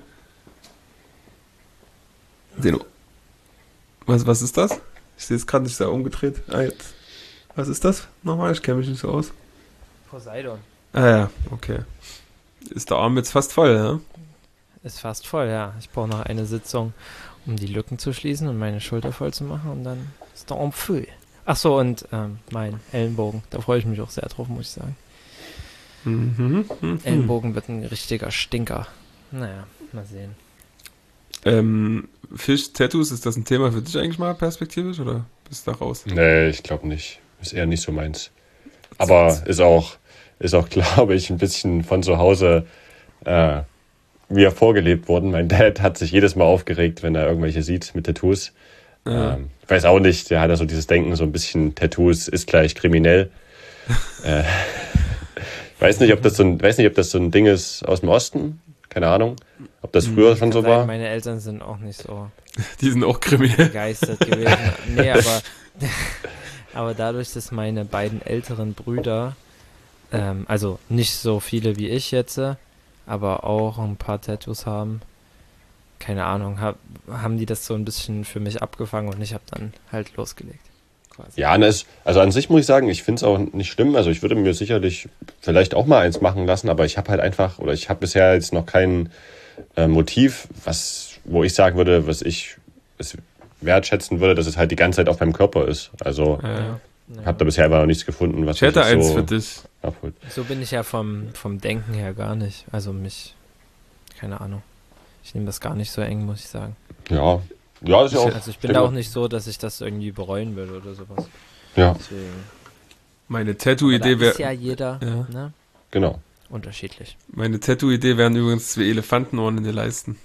[SPEAKER 1] Den, was, was ist das? Ich sehe es gerade nicht sehr umgedreht. Ah, jetzt. Was ist das nochmal? Ich kenne mich nicht so aus.
[SPEAKER 3] Poseidon.
[SPEAKER 1] Ah ja, okay. Ist der Arm jetzt fast voll, ja?
[SPEAKER 3] Ist fast voll, ja. Ich brauche noch eine Sitzung, um die Lücken zu schließen und meine Schulter voll zu machen und dann ist der Arm voll. Ach so, und ähm, mein Ellenbogen. Da freue ich mich auch sehr drauf, muss ich sagen.
[SPEAKER 1] Mhm. mhm.
[SPEAKER 3] Ellenbogen wird ein richtiger Stinker. Naja, mal sehen.
[SPEAKER 1] Ähm, Fisch, Tattoos, ist das ein Thema für dich eigentlich mal perspektivisch oder bist du da raus?
[SPEAKER 2] Nee, ich glaube nicht. Ist eher nicht so meins. Aber ist auch, ist auch, glaube ich, ein bisschen von zu Hause äh, mir vorgelebt worden. Mein Dad hat sich jedes Mal aufgeregt, wenn er irgendwelche sieht mit Tattoos.
[SPEAKER 1] Ja.
[SPEAKER 2] Ähm, ich weiß auch nicht, der hat ja so dieses Denken, so ein bisschen Tattoos ist gleich kriminell. äh, weiß nicht, ob das so ein, weiß nicht, ob das so ein Ding ist aus dem Osten. Keine Ahnung. Ob das früher schon so
[SPEAKER 3] Kann sein,
[SPEAKER 2] war.
[SPEAKER 3] Meine Eltern sind auch nicht so
[SPEAKER 1] Die sind auch kriminell.
[SPEAKER 3] begeistert gewesen. Nee, aber, aber dadurch, dass meine beiden älteren Brüder, ähm, also nicht so viele wie ich jetzt, aber auch ein paar Tattoos haben, keine Ahnung, hab, haben die das so ein bisschen für mich abgefangen und ich habe dann halt losgelegt. quasi.
[SPEAKER 2] Ja, ne, es, also an sich muss ich sagen, ich finde es auch nicht schlimm. Also ich würde mir sicherlich vielleicht auch mal eins machen lassen, aber ich habe halt einfach, oder ich habe bisher jetzt noch kein äh, Motiv, was, wo ich sagen würde, was ich es wertschätzen würde, dass es halt die ganze Zeit auf meinem Körper ist. Also
[SPEAKER 1] Ja.
[SPEAKER 3] Ja.
[SPEAKER 2] habe da bisher einfach noch nichts gefunden, was
[SPEAKER 1] Ich hätte
[SPEAKER 2] mich
[SPEAKER 1] eins
[SPEAKER 2] so
[SPEAKER 1] für dich.
[SPEAKER 2] abholt.
[SPEAKER 3] So bin ich ja vom, vom Denken her gar nicht. Also mich, keine Ahnung. Ich nehme das gar nicht so eng, muss ich sagen.
[SPEAKER 2] Ja, ja, ist ja auch.
[SPEAKER 3] Also ich bin da auch nicht so, dass ich das irgendwie bereuen würde oder sowas.
[SPEAKER 2] Ja,
[SPEAKER 3] Deswegen.
[SPEAKER 1] Meine
[SPEAKER 3] Aber da
[SPEAKER 1] Tattoo-Idee
[SPEAKER 3] ist
[SPEAKER 1] wäre.
[SPEAKER 3] ja jeder
[SPEAKER 1] Ja.
[SPEAKER 3] ne?
[SPEAKER 2] genau.
[SPEAKER 3] unterschiedlich.
[SPEAKER 1] Meine Tattoo-Idee wären übrigens zwei Elefantenohren in den Leisten.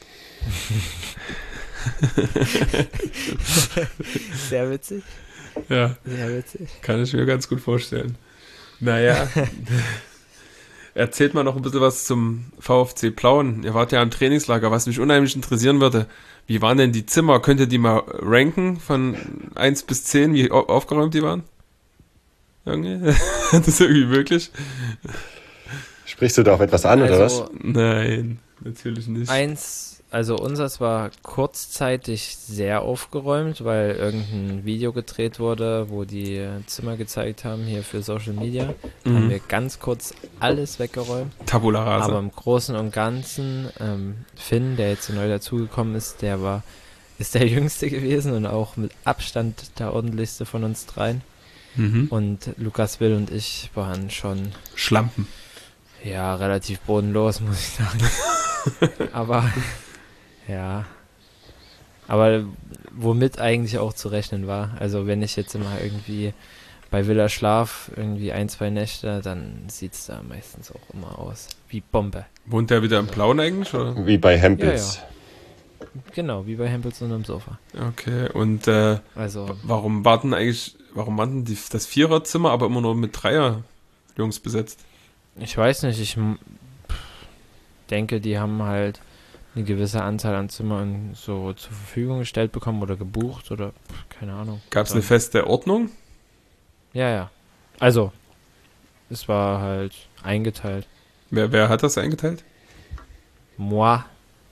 [SPEAKER 3] Sehr witzig.
[SPEAKER 1] Ja,
[SPEAKER 3] Sehr witzig.
[SPEAKER 1] kann ich mir ganz gut vorstellen. Naja. Erzählt mal noch ein bisschen was zum VfC Plauen. Ihr wart ja im Trainingslager, was mich unheimlich interessieren würde. Wie waren denn die Zimmer? Könnt ihr die mal ranken von eins bis zehn, wie au- aufgeräumt die waren? Irgendwie? Das ist irgendwie möglich?
[SPEAKER 2] Sprichst du da auf etwas an, oder was?
[SPEAKER 3] Also
[SPEAKER 1] Nein, natürlich nicht.
[SPEAKER 3] eins, also unseres war kurzzeitig sehr aufgeräumt, weil irgendein Video gedreht wurde, wo die Zimmer gezeigt haben, hier für Social Media. Da haben wir
[SPEAKER 1] Mhm.
[SPEAKER 3] ganz kurz alles weggeräumt.
[SPEAKER 1] Tabula
[SPEAKER 3] Aber
[SPEAKER 1] rasa.
[SPEAKER 3] im Großen und Ganzen, ähm, Finn, der jetzt so neu dazugekommen ist, der war, ist der Jüngste gewesen und auch mit Abstand der ordentlichste von uns dreien.
[SPEAKER 1] Mhm.
[SPEAKER 3] Und Lukas Will und ich waren schon,
[SPEAKER 1] Schlampen.
[SPEAKER 3] ja, relativ bodenlos, muss ich sagen. Aber, ja. Aber womit eigentlich auch zu rechnen war. Also wenn ich jetzt immer irgendwie bei Villa Schlaf irgendwie ein, zwei Nächte, dann sieht es da meistens auch immer aus wie Bombe.
[SPEAKER 1] Wohnt der wieder im Plauen eigentlich? Oder?
[SPEAKER 2] Wie bei Hempels.
[SPEAKER 3] Genau, wie bei Hempels und am Sofa.
[SPEAKER 1] Okay, und äh,
[SPEAKER 3] Also,
[SPEAKER 1] warum warten eigentlich, warum warten die, das Viererzimmer aber immer nur mit Dreier-Jungs besetzt?
[SPEAKER 3] ich weiß nicht, ich m- pff, denke, die haben halt eine gewisse Anzahl an Zimmern so zur Verfügung gestellt bekommen oder gebucht oder pff, keine Ahnung.
[SPEAKER 1] Gab es eine
[SPEAKER 3] Dann-
[SPEAKER 1] feste Ordnung?
[SPEAKER 3] Ja, ja. Also, es war halt eingeteilt.
[SPEAKER 1] Wer, wer hat das eingeteilt?
[SPEAKER 3] Moi,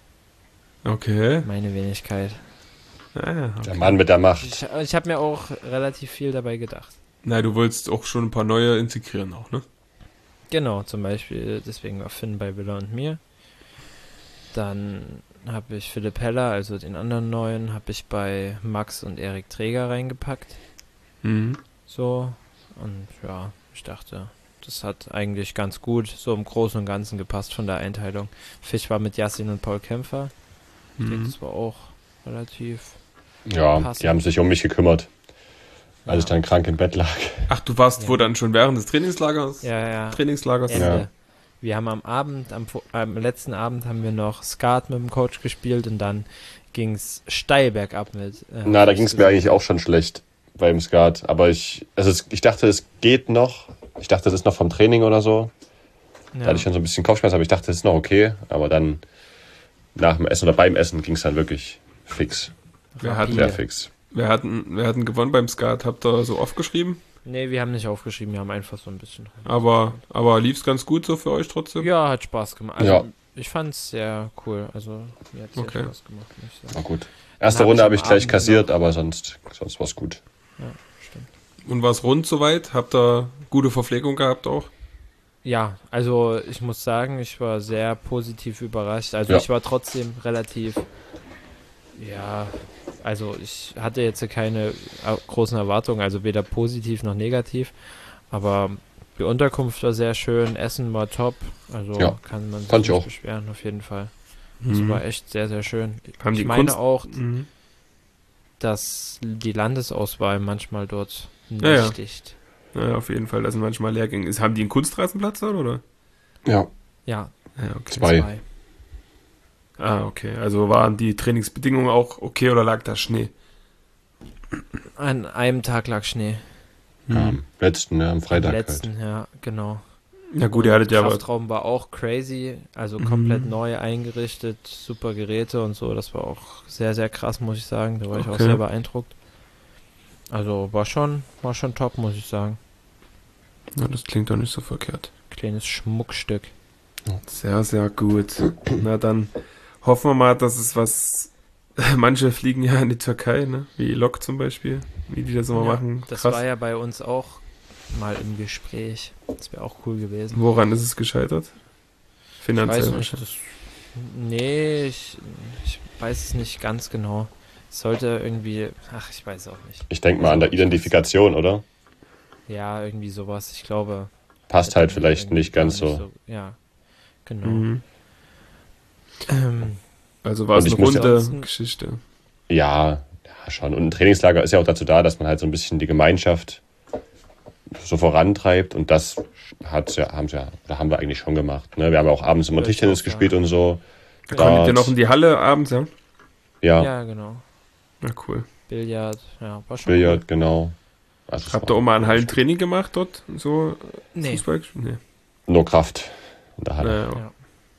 [SPEAKER 1] Okay.
[SPEAKER 3] meine Wenigkeit.
[SPEAKER 1] Ah, ja, okay.
[SPEAKER 2] Der Mann mit der Macht.
[SPEAKER 3] Ich, ich habe mir auch relativ viel dabei gedacht.
[SPEAKER 1] Na, du wolltest auch schon ein paar neue integrieren auch, ne?
[SPEAKER 3] Genau, zum Beispiel, deswegen war Finn bei Villa und mir. Dann habe ich Philipp Heller, also den anderen neuen, habe ich bei Max und Erik Träger reingepackt.
[SPEAKER 1] Mhm.
[SPEAKER 3] So, und ja, ich dachte, das hat eigentlich ganz gut so im Großen und Ganzen gepasst von der Einteilung. Fisch war mit Yassin und Paul Kämpfer. Ich denke,
[SPEAKER 1] Mhm.
[SPEAKER 3] das war auch relativ.
[SPEAKER 2] Ja,
[SPEAKER 3] Passend.
[SPEAKER 2] die haben sich um mich gekümmert, als
[SPEAKER 3] ja.
[SPEAKER 2] ich dann krank im Bett lag.
[SPEAKER 1] Ach, du warst
[SPEAKER 3] Ja.
[SPEAKER 1] wo dann schon während des Trainingslagers?
[SPEAKER 3] Ja, ja.
[SPEAKER 1] Trainingslagers?
[SPEAKER 3] Ende.
[SPEAKER 2] Ja.
[SPEAKER 3] Wir haben am Abend, am, vo- am letzten Abend haben wir noch Skat mit dem Coach gespielt und dann ging es steil bergab mit. Äh,
[SPEAKER 2] Na, da ging es mir eigentlich auch schon schlecht beim Skat. Aber ich, also es, ich dachte, es geht noch. Ich dachte, das ist noch vom Training oder so. Da
[SPEAKER 3] Ja.
[SPEAKER 2] hatte ich schon so ein bisschen Kopfschmerzen, aber ich dachte, das ist noch okay. Aber dann nach dem Essen oder beim Essen ging es dann wirklich fix.
[SPEAKER 1] Wer hat,
[SPEAKER 2] Sehr
[SPEAKER 3] Rapide.
[SPEAKER 2] fix.
[SPEAKER 1] wer, hat, wer hat denn gewonnen beim Skat? Habt ihr so aufgeschrieben?
[SPEAKER 3] Nee, wir haben nicht aufgeschrieben, wir haben einfach so ein bisschen.
[SPEAKER 1] Aber, aber lief es ganz gut so für euch trotzdem?
[SPEAKER 3] Ja, hat Spaß gemacht. Also,
[SPEAKER 2] Ja.
[SPEAKER 3] ich fand es sehr cool. Also, mir hat es
[SPEAKER 1] Okay.
[SPEAKER 3] sehr Spaß gemacht, muss ich
[SPEAKER 2] Na
[SPEAKER 3] sagen.
[SPEAKER 2] gut. Erste
[SPEAKER 3] hab
[SPEAKER 2] Runde
[SPEAKER 3] ich
[SPEAKER 2] habe
[SPEAKER 3] am
[SPEAKER 2] ich gleich
[SPEAKER 3] Abend
[SPEAKER 2] kassiert, aber sonst, sonst war es gut.
[SPEAKER 3] Ja, stimmt.
[SPEAKER 1] Und war es rund soweit? Habt ihr gute Verpflegung gehabt auch?
[SPEAKER 3] Ja, also ich muss sagen, ich war sehr positiv überrascht. Also
[SPEAKER 2] Ja.
[SPEAKER 3] ich war trotzdem relativ, ja, also ich hatte jetzt keine au- großen Erwartungen, also weder positiv noch negativ, aber die Unterkunft war sehr schön, Essen war top, also
[SPEAKER 2] Ja,
[SPEAKER 3] kann man sich
[SPEAKER 2] fand ich
[SPEAKER 3] nicht
[SPEAKER 2] auch.
[SPEAKER 3] beschweren, auf jeden Fall. Das
[SPEAKER 1] Mhm.
[SPEAKER 3] war echt sehr, sehr schön.
[SPEAKER 1] Haben
[SPEAKER 3] ich
[SPEAKER 1] die
[SPEAKER 3] meine
[SPEAKER 1] Kunst-
[SPEAKER 3] auch,
[SPEAKER 1] Mhm.
[SPEAKER 3] dass die Landesauswahl manchmal dort nicht
[SPEAKER 1] Ja, ja.
[SPEAKER 3] sticht.
[SPEAKER 1] Ja, auf jeden Fall, da sind manchmal Lehrgänge. Ist- Haben die einen Kunstrasenplatz dann, oder?
[SPEAKER 2] Ja,
[SPEAKER 3] Ja,
[SPEAKER 1] Ja, okay.
[SPEAKER 2] zwei.
[SPEAKER 1] Ah, okay. Also waren die Trainingsbedingungen auch okay oder lag da Schnee?
[SPEAKER 3] An einem Tag lag Schnee.
[SPEAKER 2] Am letzten, ja, am Freitag halt.
[SPEAKER 3] Letzten, ja, genau.
[SPEAKER 1] Na gut, ihr hattet ja aber.
[SPEAKER 3] Kraftraum war auch crazy, also
[SPEAKER 1] Mhm.
[SPEAKER 3] komplett neu eingerichtet, super Geräte und so, das war auch sehr, sehr krass, muss ich sagen, da war ich auch
[SPEAKER 1] Okay.
[SPEAKER 3] sehr beeindruckt. Also war schon, war schon top, muss ich sagen.
[SPEAKER 1] Ja, das klingt doch nicht so verkehrt.
[SPEAKER 3] Kleines Schmuckstück.
[SPEAKER 1] Sehr, sehr gut. Na dann hoffen wir mal, dass es was manche fliegen ja in die Türkei, ne? Wie Lok zum Beispiel, wie die das immer
[SPEAKER 3] Ja,
[SPEAKER 1] machen.
[SPEAKER 3] das
[SPEAKER 1] Krass.
[SPEAKER 3] war ja bei uns auch mal im Gespräch. Das wäre auch cool gewesen.
[SPEAKER 1] Woran ist es gescheitert?
[SPEAKER 3] Ich
[SPEAKER 1] Finanziell
[SPEAKER 3] weiß nicht.
[SPEAKER 1] wahrscheinlich.
[SPEAKER 3] Das, nee, ich, ich weiß es nicht ganz genau. Es sollte irgendwie, ach, ich weiß auch nicht.
[SPEAKER 2] Ich denke mal an der Identifikation, oder?
[SPEAKER 3] Ja, irgendwie sowas. Ich glaube.
[SPEAKER 2] Passt halt vielleicht
[SPEAKER 3] irgendwie
[SPEAKER 2] nicht
[SPEAKER 3] gar
[SPEAKER 2] ganz so.
[SPEAKER 3] Ja, genau.
[SPEAKER 1] Mhm.
[SPEAKER 3] Ähm,
[SPEAKER 1] Also war es
[SPEAKER 2] Und
[SPEAKER 1] eine
[SPEAKER 2] ich muss
[SPEAKER 1] runde
[SPEAKER 3] ja-
[SPEAKER 1] Geschichte.
[SPEAKER 2] Ja, ja, schon. Und ein Trainingslager ist ja auch dazu da, dass man halt so ein bisschen die Gemeinschaft so vorantreibt. Und das hat's ja, haben's ja, da haben wir eigentlich schon gemacht. Ne? Wir haben ja auch abends immer
[SPEAKER 3] Ja, ich
[SPEAKER 2] Tischtennis
[SPEAKER 3] auch,
[SPEAKER 2] gespielt
[SPEAKER 3] ja.
[SPEAKER 2] und so.
[SPEAKER 1] Da konntet ihr
[SPEAKER 2] Darts.
[SPEAKER 1] noch in die Halle abends, ja?
[SPEAKER 2] Ja,
[SPEAKER 3] ja, genau.
[SPEAKER 1] Na cool.
[SPEAKER 3] Billard, ja, war schon
[SPEAKER 2] Billard, genau. Also es
[SPEAKER 1] Habt
[SPEAKER 2] war
[SPEAKER 1] ihr auch mal ein
[SPEAKER 2] wirklich
[SPEAKER 1] Hallentraining gemacht dort? So
[SPEAKER 3] cool. Nee.
[SPEAKER 1] Fußball? Nee.
[SPEAKER 2] nur Kraft in der Halle.
[SPEAKER 1] Naja.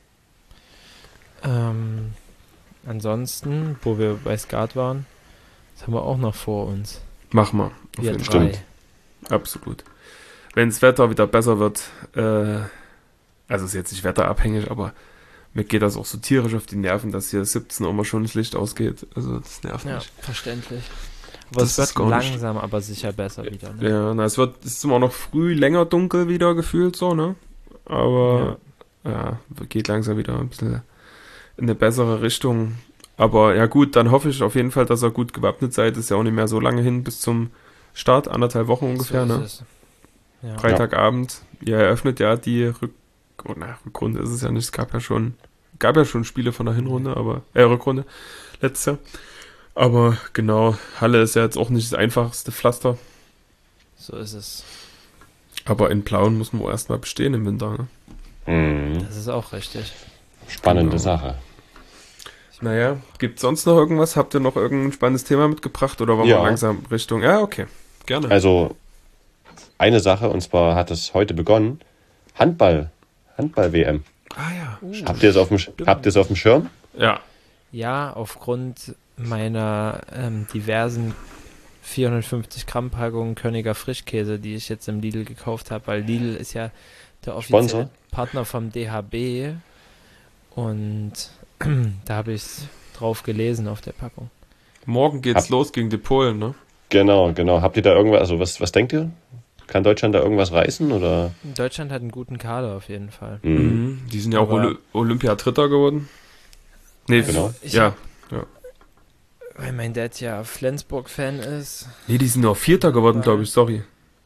[SPEAKER 3] Ja. Ähm, ansonsten, wo wir bei Skat waren, das haben wir auch noch vor uns.
[SPEAKER 1] Mach mal. Auf
[SPEAKER 3] Wir
[SPEAKER 1] jeden
[SPEAKER 3] drei.
[SPEAKER 1] Fall.
[SPEAKER 2] Stimmt.
[SPEAKER 1] Absolut. Wenn das Wetter wieder besser wird, äh, also ist jetzt nicht wetterabhängig, aber mir geht das auch so tierisch auf die Nerven, dass hier siebzehn Uhr immer schon das Licht ausgeht. Also das nervt
[SPEAKER 3] Ja,
[SPEAKER 1] mich.
[SPEAKER 3] verständlich. Aber
[SPEAKER 1] Das
[SPEAKER 3] es
[SPEAKER 1] ist
[SPEAKER 3] wird
[SPEAKER 1] gar nicht-
[SPEAKER 3] langsam, aber sicher besser wieder. Ne?
[SPEAKER 1] Ja, na, es wird, es ist immer noch früh länger dunkel wieder gefühlt so, ne? Aber ja, geht langsam wieder ein bisschen in eine bessere Richtung. Aber ja gut, dann hoffe ich auf jeden Fall, dass ihr gut gewappnet seid. Ist ja auch nicht mehr so lange hin bis zum Start, anderthalb Wochen ungefähr,
[SPEAKER 3] so
[SPEAKER 1] ne?
[SPEAKER 3] ist es. Ja.
[SPEAKER 1] Freitagabend. Ihr eröffnet ja die Rück oh, na, Rückrunde ist es ja nicht. Es gab ja schon, gab ja schon Spiele von der Hinrunde, aber äh, Rückrunde letztes Jahr. Aber genau, Halle ist ja jetzt auch nicht das einfachste Pflaster.
[SPEAKER 3] So ist es.
[SPEAKER 1] Aber in Plauen muss man auch erstmal bestehen im Winter. Ne?
[SPEAKER 2] Mhm.
[SPEAKER 3] Das ist auch richtig.
[SPEAKER 2] Spannende
[SPEAKER 1] Genau.
[SPEAKER 2] Sache.
[SPEAKER 1] Naja, gibt sonst noch irgendwas? Habt ihr noch irgendein spannendes Thema mitgebracht oder wollen
[SPEAKER 2] Ja.
[SPEAKER 1] wir langsam Richtung? Ja, okay. Gerne.
[SPEAKER 2] Also eine Sache, und zwar hat es heute begonnen. Handball. Handball-W M.
[SPEAKER 1] ah ja.
[SPEAKER 2] Habt ihr es auf dem, Sch- habt ihr es auf dem Schirm?
[SPEAKER 1] Ja.
[SPEAKER 3] Ja, aufgrund meiner ähm, diversen vierhundertfünfzig Gramm Packungen Königer Frischkäse, die ich jetzt im Lidl gekauft habe, weil Lidl ist ja der offizielle
[SPEAKER 2] Sponsor?
[SPEAKER 3] Partner vom D H B und da habe ich es drauf gelesen auf der Packung.
[SPEAKER 1] Morgen geht's
[SPEAKER 2] Hab-
[SPEAKER 1] los gegen die Polen, ne?
[SPEAKER 2] Genau, genau. Habt ihr da irgendwas, also was, was denkt ihr? Kann Deutschland da irgendwas reißen oder?
[SPEAKER 3] Deutschland hat einen guten Kader auf jeden Fall.
[SPEAKER 2] Mhm.
[SPEAKER 1] Mhm. Die sind ja auch
[SPEAKER 3] Aber-
[SPEAKER 1] Oly- Olympia-Dritter geworden. Nee,
[SPEAKER 2] Genau.
[SPEAKER 3] Ich
[SPEAKER 1] ja.
[SPEAKER 3] Weil mein Dad ja Flensburg-Fan ist.
[SPEAKER 1] Nee, die sind auch Vierter geworden, glaube ich, sorry.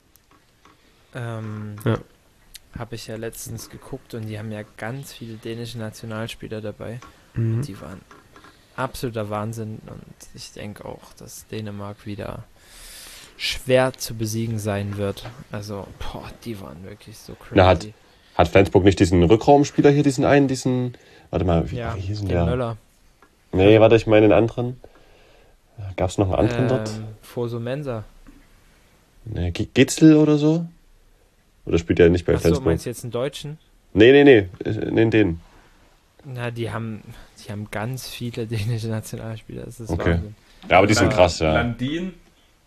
[SPEAKER 3] Ähm,
[SPEAKER 1] Ja.
[SPEAKER 3] Habe ich ja letztens geguckt und die haben ja ganz viele dänische Nationalspieler dabei.
[SPEAKER 1] Mhm.
[SPEAKER 3] Die waren absoluter Wahnsinn und ich denke auch, dass Dänemark wieder schwer zu besiegen sein wird. Also, boah, die waren wirklich so crazy.
[SPEAKER 2] Na, hat- Hat Flensburg nicht diesen Rückraumspieler hier, diesen einen, diesen, warte mal, wie,
[SPEAKER 3] ja,
[SPEAKER 2] wie hieß denn
[SPEAKER 3] den
[SPEAKER 2] der?
[SPEAKER 3] Möller.
[SPEAKER 2] Nee, warte, ich meine den anderen. Gab es noch einen anderen dort?
[SPEAKER 3] Ähm, Fosu Mensa.
[SPEAKER 2] Nee, G- Gitzel oder so? Oder spielt der nicht bei
[SPEAKER 3] Achso,
[SPEAKER 2] Flensburg?
[SPEAKER 3] meinst du jetzt einen Deutschen?
[SPEAKER 2] Nee, nee, nee, äh, nee, den.
[SPEAKER 3] Na, die haben, die haben ganz viele dänische Nationalspieler. Das ist
[SPEAKER 2] Okay.
[SPEAKER 3] Wahnsinn.
[SPEAKER 2] Ja, aber die sind
[SPEAKER 1] Land-
[SPEAKER 2] krass, ja.
[SPEAKER 1] Landin.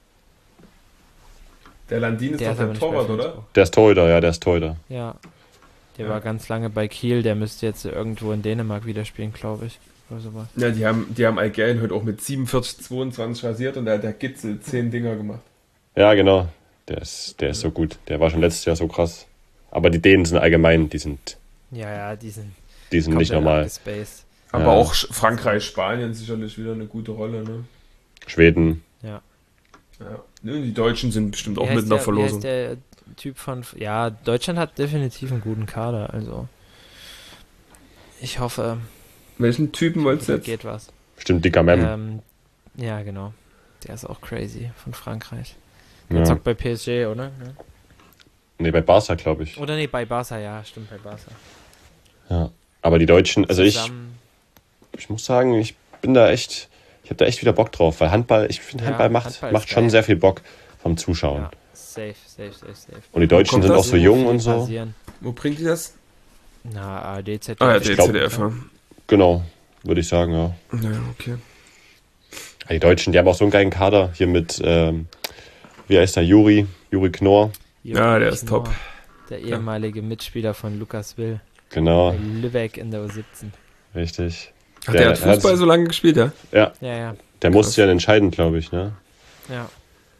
[SPEAKER 1] Der Landin ist
[SPEAKER 3] Der
[SPEAKER 1] doch
[SPEAKER 3] ist aber
[SPEAKER 1] der
[SPEAKER 3] nicht bei
[SPEAKER 1] Torwart, oder?
[SPEAKER 3] Flensburg.
[SPEAKER 2] Der ist Torhüter, ja, der ist Torhüter.
[SPEAKER 3] Ja. Der
[SPEAKER 1] Ja.
[SPEAKER 3] war ganz lange bei Kiel, der müsste jetzt irgendwo in Dänemark wieder spielen, glaube ich. Oder sowas.
[SPEAKER 1] Ja, die haben, die haben Algerien heute auch mit siebenundvierzig zweiundzwanzig rasiert und da hat der Gitzel zehn Dinger gemacht.
[SPEAKER 2] Ja, genau. Der ist, der ist so gut. Der war schon letztes Jahr so krass. Aber die Dänen sind allgemein, die sind,
[SPEAKER 3] Ja, ja, die sind
[SPEAKER 2] die sind nicht normal.
[SPEAKER 3] abgespaced.
[SPEAKER 1] Aber
[SPEAKER 2] Ja.
[SPEAKER 1] auch Sch- Frankreich, Spanien sicherlich wieder eine gute Rolle, ne?
[SPEAKER 2] Schweden.
[SPEAKER 3] Ja.
[SPEAKER 1] Ja. Ne, die Deutschen sind bestimmt auch
[SPEAKER 3] Wie
[SPEAKER 1] mit
[SPEAKER 3] heißt
[SPEAKER 1] in der
[SPEAKER 3] der,
[SPEAKER 1] Verlosung.
[SPEAKER 3] Wie heißt der Typ von... Ja, Deutschland hat definitiv einen guten Kader, also... Ich hoffe,
[SPEAKER 1] Welchen Typen wolltest du
[SPEAKER 3] da
[SPEAKER 1] jetzt?
[SPEAKER 3] geht was.
[SPEAKER 2] Stimmt, die Gamem.
[SPEAKER 3] Ähm, ja, genau. Der ist auch crazy von Frankreich. Der
[SPEAKER 2] ja.
[SPEAKER 3] zockt bei P S G, oder? Ja.
[SPEAKER 2] Nee, bei Barca, glaube ich.
[SPEAKER 3] Oder nee, bei Barca, ja, stimmt, bei Barca.
[SPEAKER 2] Ja. Aber die Deutschen, also ich,
[SPEAKER 3] Zusammen-
[SPEAKER 2] ich muss sagen, ich bin da echt, ich habe da echt wieder Bock drauf, weil Handball, ich finde
[SPEAKER 3] Ja,
[SPEAKER 2] Handball macht,
[SPEAKER 3] Handball ist
[SPEAKER 2] macht schon
[SPEAKER 3] geil.
[SPEAKER 2] sehr viel Bock vom Zuschauen.
[SPEAKER 3] Ja, safe, safe, safe, safe.
[SPEAKER 2] Und die Deutschen
[SPEAKER 1] kommt
[SPEAKER 2] sind
[SPEAKER 1] das?
[SPEAKER 2] auch so jung
[SPEAKER 3] viel
[SPEAKER 2] und so.
[SPEAKER 3] passieren.
[SPEAKER 1] Wo bringt die das?
[SPEAKER 3] Na, A R D, Z D F.
[SPEAKER 1] Ah ja,
[SPEAKER 2] Ich glaub-
[SPEAKER 1] D Z D F. Ja.
[SPEAKER 2] Genau, würde ich sagen, ja.
[SPEAKER 1] Ja, okay.
[SPEAKER 2] Ja, die Deutschen, die haben auch so einen geilen Kader hier mit, ähm, wie heißt der, Juri, Juri Knorr.
[SPEAKER 1] Ja, der ist
[SPEAKER 3] Knorr,
[SPEAKER 1] top.
[SPEAKER 3] Der ehemalige Mitspieler von Lukas Will.
[SPEAKER 2] Genau,
[SPEAKER 3] Bei Lübeck in der U siebzehn.
[SPEAKER 2] richtig.
[SPEAKER 1] Ach, der, der hat Fußball
[SPEAKER 2] hat,
[SPEAKER 1] so lange gespielt, ja?
[SPEAKER 2] Ja.
[SPEAKER 3] Ja, ja.
[SPEAKER 2] Der
[SPEAKER 1] Krass.
[SPEAKER 2] musste ja entscheiden, glaube ich, ne?
[SPEAKER 3] Ja.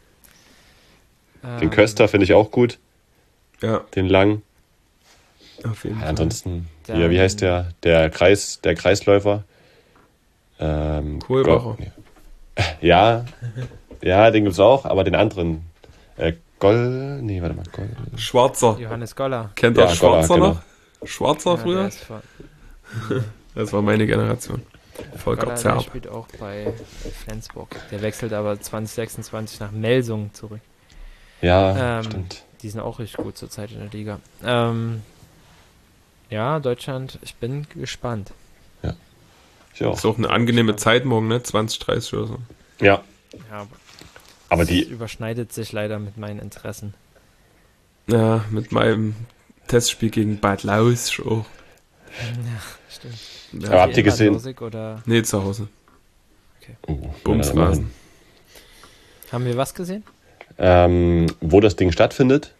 [SPEAKER 2] Den Köster finde ich auch gut.
[SPEAKER 1] Ja,
[SPEAKER 2] Den Lang.
[SPEAKER 1] auf jeden
[SPEAKER 2] Ja,
[SPEAKER 1] Fall.
[SPEAKER 2] ansonsten,
[SPEAKER 3] Der-
[SPEAKER 2] hier, wie heißt der? Der Kreis, der Kreisläufer. Ähm,
[SPEAKER 1] Kohlbacher.
[SPEAKER 2] Go- Ja, ja, den gibt's auch, aber den anderen. Äh, Goll. Nee, warte mal, Goll.
[SPEAKER 3] Ähm,
[SPEAKER 1] Schwarzer.
[SPEAKER 3] Johannes Goller.
[SPEAKER 1] Kennt ihr
[SPEAKER 2] Ja,
[SPEAKER 1] Schwarzer
[SPEAKER 2] Goller,
[SPEAKER 1] noch? Schwarzer
[SPEAKER 3] Ja,
[SPEAKER 1] früher?
[SPEAKER 3] der ist von-
[SPEAKER 1] Das war meine Generation. Volker
[SPEAKER 3] Goller, der
[SPEAKER 1] Zerb.
[SPEAKER 3] spielt auch bei Flensburg. Der wechselt aber zwanzig sechsundzwanzig nach Melsungen zurück.
[SPEAKER 2] Ja,
[SPEAKER 3] Ähm,
[SPEAKER 2] stimmt.
[SPEAKER 3] Die sind auch richtig gut zurzeit in der Liga. Ähm, ja, Deutschland, ich bin gespannt.
[SPEAKER 2] Ich auch.
[SPEAKER 1] Ist auch eine angenehme Zeit morgen, ne? zwanzig, dreißig oder so.
[SPEAKER 2] Ja,
[SPEAKER 3] Ja,
[SPEAKER 2] aber
[SPEAKER 3] das
[SPEAKER 2] die,
[SPEAKER 3] überschneidet sich leider mit meinen Interessen.
[SPEAKER 1] Ja, mit meinem Testspiel gegen Bad Lausch auch.
[SPEAKER 3] Ja, stimmt.
[SPEAKER 1] Ja.
[SPEAKER 2] Aber habt ihr
[SPEAKER 3] Wie immer
[SPEAKER 2] gesehen?
[SPEAKER 3] Losig oder
[SPEAKER 1] Nee, zu Hause.
[SPEAKER 2] oh,
[SPEAKER 1] Bumsrasen.
[SPEAKER 3] haben wir was gesehen?
[SPEAKER 2] ähm, wo das Ding stattfindet,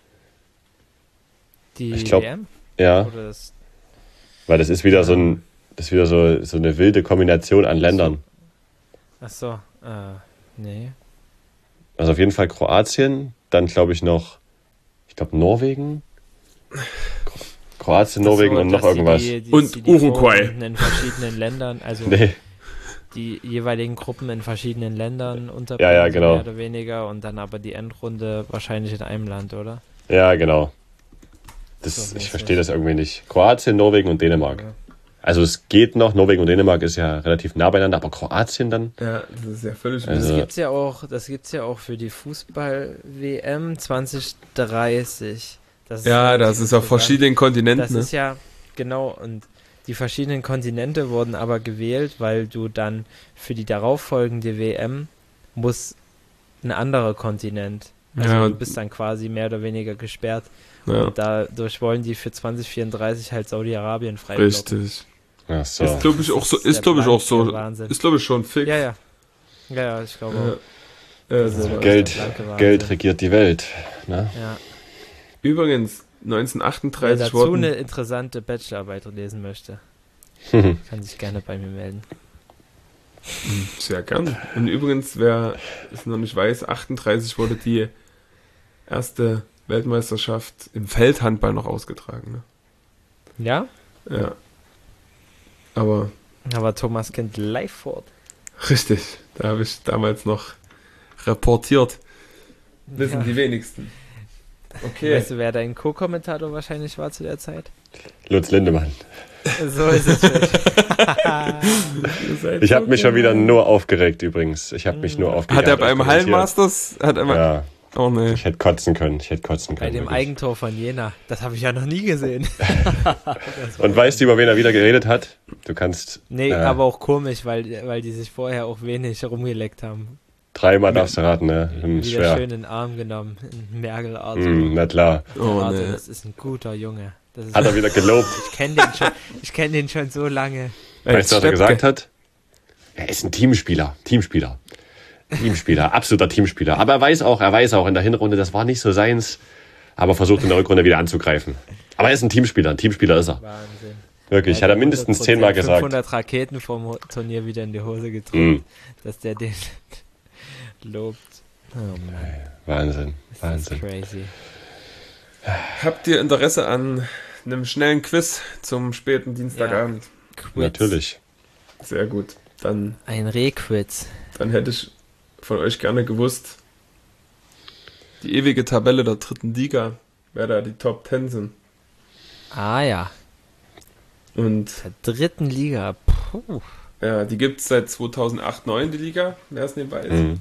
[SPEAKER 3] Die
[SPEAKER 2] Ich glaub-
[SPEAKER 3] W M?
[SPEAKER 2] ja,
[SPEAKER 3] Oder das,
[SPEAKER 2] weil das ist wieder so ein, das ist wieder so, so eine wilde Kombination an Ländern.
[SPEAKER 3] achso, äh, nee.
[SPEAKER 2] Also auf jeden Fall Kroatien, dann glaube ich noch, ich glaube Norwegen. Kro- Kroatien, Norwegen
[SPEAKER 3] Ach so,
[SPEAKER 2] und noch
[SPEAKER 3] dass die
[SPEAKER 2] irgendwas.
[SPEAKER 3] Die, die,
[SPEAKER 1] Und
[SPEAKER 3] die, die
[SPEAKER 1] Uruguay.
[SPEAKER 3] Vorrunden in verschiedenen Ländern, also
[SPEAKER 2] Nee,
[SPEAKER 3] die jeweiligen Gruppen in verschiedenen Ländern unterbringen,
[SPEAKER 2] Ja, ja,
[SPEAKER 3] so
[SPEAKER 2] genau.
[SPEAKER 3] mehr oder weniger, und dann aber die Endrunde wahrscheinlich in einem Land, oder?
[SPEAKER 2] ja, genau. Das,
[SPEAKER 3] So
[SPEAKER 2] ich
[SPEAKER 3] mäßig.
[SPEAKER 2] verstehe das irgendwie nicht. Kroatien, Norwegen und Dänemark.
[SPEAKER 3] Ja.
[SPEAKER 2] Also es geht noch, Norwegen und Dänemark ist ja relativ nah beieinander, aber Kroatien dann?
[SPEAKER 1] Ja, das ist ja völlig
[SPEAKER 2] Also-
[SPEAKER 3] Das gibt's ja auch, das gibt's ja auch für die Fußball-W M zwanzig dreißig. Das ist
[SPEAKER 1] Ja,
[SPEAKER 3] relativ
[SPEAKER 1] das ist auf
[SPEAKER 3] interessant.
[SPEAKER 1] verschiedenen Kontinenten.
[SPEAKER 3] Das
[SPEAKER 1] Ne?
[SPEAKER 3] ist ja, genau, und die verschiedenen Kontinente wurden aber gewählt, weil du dann für die darauffolgende W M muss ein anderer Kontinent. Also
[SPEAKER 1] Ja,
[SPEAKER 3] du bist dann quasi mehr oder weniger gesperrt.
[SPEAKER 1] Ja,
[SPEAKER 3] Und dadurch wollen die für zwanzig vierunddreißig halt Saudi-Arabien freiblocken.
[SPEAKER 1] richtig.
[SPEAKER 2] Ach so.
[SPEAKER 1] Ist glaube ich auch so,
[SPEAKER 3] Das ist
[SPEAKER 1] ist glaube ich
[SPEAKER 3] der
[SPEAKER 1] auch so,
[SPEAKER 3] blanke Wahnsinn.
[SPEAKER 1] ist glaube ich schon fix.
[SPEAKER 3] Ja, ja. Ja, ja, ich glaube auch.
[SPEAKER 1] Ja. Also,
[SPEAKER 3] Ja.
[SPEAKER 2] Geld,
[SPEAKER 3] Blanke Wahnsinn.
[SPEAKER 2] Geld regiert die Welt. Ne?
[SPEAKER 3] Ja.
[SPEAKER 1] Übrigens,
[SPEAKER 3] Wer
[SPEAKER 1] neunzehnhundertachtunddreißig
[SPEAKER 3] dazu
[SPEAKER 1] wurden,
[SPEAKER 3] eine interessante Bachelorarbeit lesen möchte, kann sich gerne bei mir melden.
[SPEAKER 1] sehr gern. Und übrigens, wer es noch nicht weiß, achtunddreißig wurde die erste Weltmeisterschaft im Feldhandball noch ausgetragen.
[SPEAKER 3] Ja?
[SPEAKER 1] Ne? Ja. Aber
[SPEAKER 3] Aber Thomas kennt Leifort.
[SPEAKER 1] richtig, da habe ich damals noch reportiert. Wissen
[SPEAKER 3] Ja.
[SPEAKER 1] die wenigsten. Okay.
[SPEAKER 3] Weißt du, wer dein Co-Kommentator wahrscheinlich war zu der Zeit?
[SPEAKER 2] Lutz Lindemann.
[SPEAKER 3] So ist es nicht.
[SPEAKER 1] Ihr seid
[SPEAKER 2] Ich habe
[SPEAKER 1] so
[SPEAKER 2] mich schon wieder
[SPEAKER 1] gemein.
[SPEAKER 2] nur aufgeregt übrigens. Ich habe mich nur aufgeregt.
[SPEAKER 1] Hat er beim
[SPEAKER 2] kommentiert.
[SPEAKER 1] Hallenmasters? Hat er mal.
[SPEAKER 2] Ja,
[SPEAKER 1] Oh ne.
[SPEAKER 2] ich hätte kotzen können. Ich hätte kotzen
[SPEAKER 3] Bei
[SPEAKER 2] können.
[SPEAKER 3] dem
[SPEAKER 2] wirklich.
[SPEAKER 3] Eigentor von Jena. Das habe ich ja noch nie gesehen.
[SPEAKER 2] Und weißt du, über wen er wieder geredet hat? Du kannst
[SPEAKER 3] Nee,
[SPEAKER 2] äh,
[SPEAKER 3] aber auch komisch, weil, weil die sich vorher auch wenig rumgeleckt haben.
[SPEAKER 2] dreimal darfst du raten, ne? Hm,
[SPEAKER 3] Wieder
[SPEAKER 2] schwer.
[SPEAKER 3] schön in den Arm genommen. In Merkel Arthur.
[SPEAKER 2] Hm, na klar.
[SPEAKER 1] Oh
[SPEAKER 3] Arthur,
[SPEAKER 1] ne.
[SPEAKER 3] das ist ein guter Junge. Das ist
[SPEAKER 2] Hat er wieder gelobt.
[SPEAKER 3] ich kenne den, schon- ich kenn den schon so lange.
[SPEAKER 2] Weißt du, was er gesagt hat? Er ist ein Teamspieler. Teamspieler. Teamspieler. Absoluter Teamspieler. Aber er weiß auch, er weiß auch in der Hinrunde, das war nicht so seins. Aber versucht in der Rückrunde wieder anzugreifen. Aber er ist ein Teamspieler. Ein Teamspieler ist er.
[SPEAKER 3] Wahnsinn.
[SPEAKER 2] Wirklich. Hat er mindestens
[SPEAKER 3] hundert Prozent
[SPEAKER 2] zehnmal gesagt.
[SPEAKER 3] fünfhundert Raketen vom Ho- Turnier wieder in die Hose getrunken,
[SPEAKER 2] Hm,
[SPEAKER 3] dass der den lobt. Oh Mann,
[SPEAKER 2] Wahnsinn.
[SPEAKER 3] ist
[SPEAKER 2] Wahnsinn.
[SPEAKER 3] das crazy.
[SPEAKER 1] Habt ihr Interesse an einem schnellen Quiz zum späten Dienstagabend?
[SPEAKER 3] Quiz.
[SPEAKER 2] Natürlich.
[SPEAKER 1] Sehr gut. Dann,
[SPEAKER 3] Ein Rehquiz.
[SPEAKER 1] dann hätte ich von euch gerne gewusst, die ewige Tabelle der dritten Liga, wer da die Top Ten sind.
[SPEAKER 3] Ah ja,
[SPEAKER 1] Und
[SPEAKER 3] der dritten Liga. Puh.
[SPEAKER 1] ja, die gibt es seit zweitausendacht neun, die Liga, wer es nicht weiß.
[SPEAKER 2] Hm.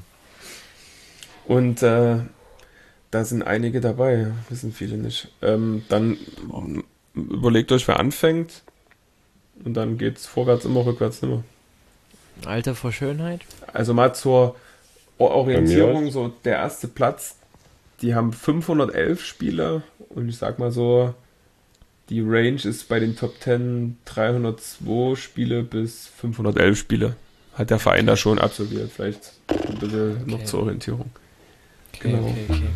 [SPEAKER 1] Und äh, da sind einige dabei, wissen viele nicht. Ähm, dann überlegt euch, wer anfängt. Und dann geht's vorwärts immer, rückwärts immer.
[SPEAKER 3] Alter vor Schönheit.
[SPEAKER 1] Also mal zur O- Orientierung,
[SPEAKER 2] Bei mir?
[SPEAKER 1] so der erste Platz, die haben fünfhundertelf Spieler und ich sag mal so, die Range ist bei den Top zehn dreihundertzwei Spiele bis fünfhundertelf Spiele. Hat der Verein da schon absolviert, vielleicht ein bisschen noch
[SPEAKER 3] Okay.
[SPEAKER 1] zur Orientierung.
[SPEAKER 3] Okay,
[SPEAKER 1] Genau.
[SPEAKER 3] okay, okay.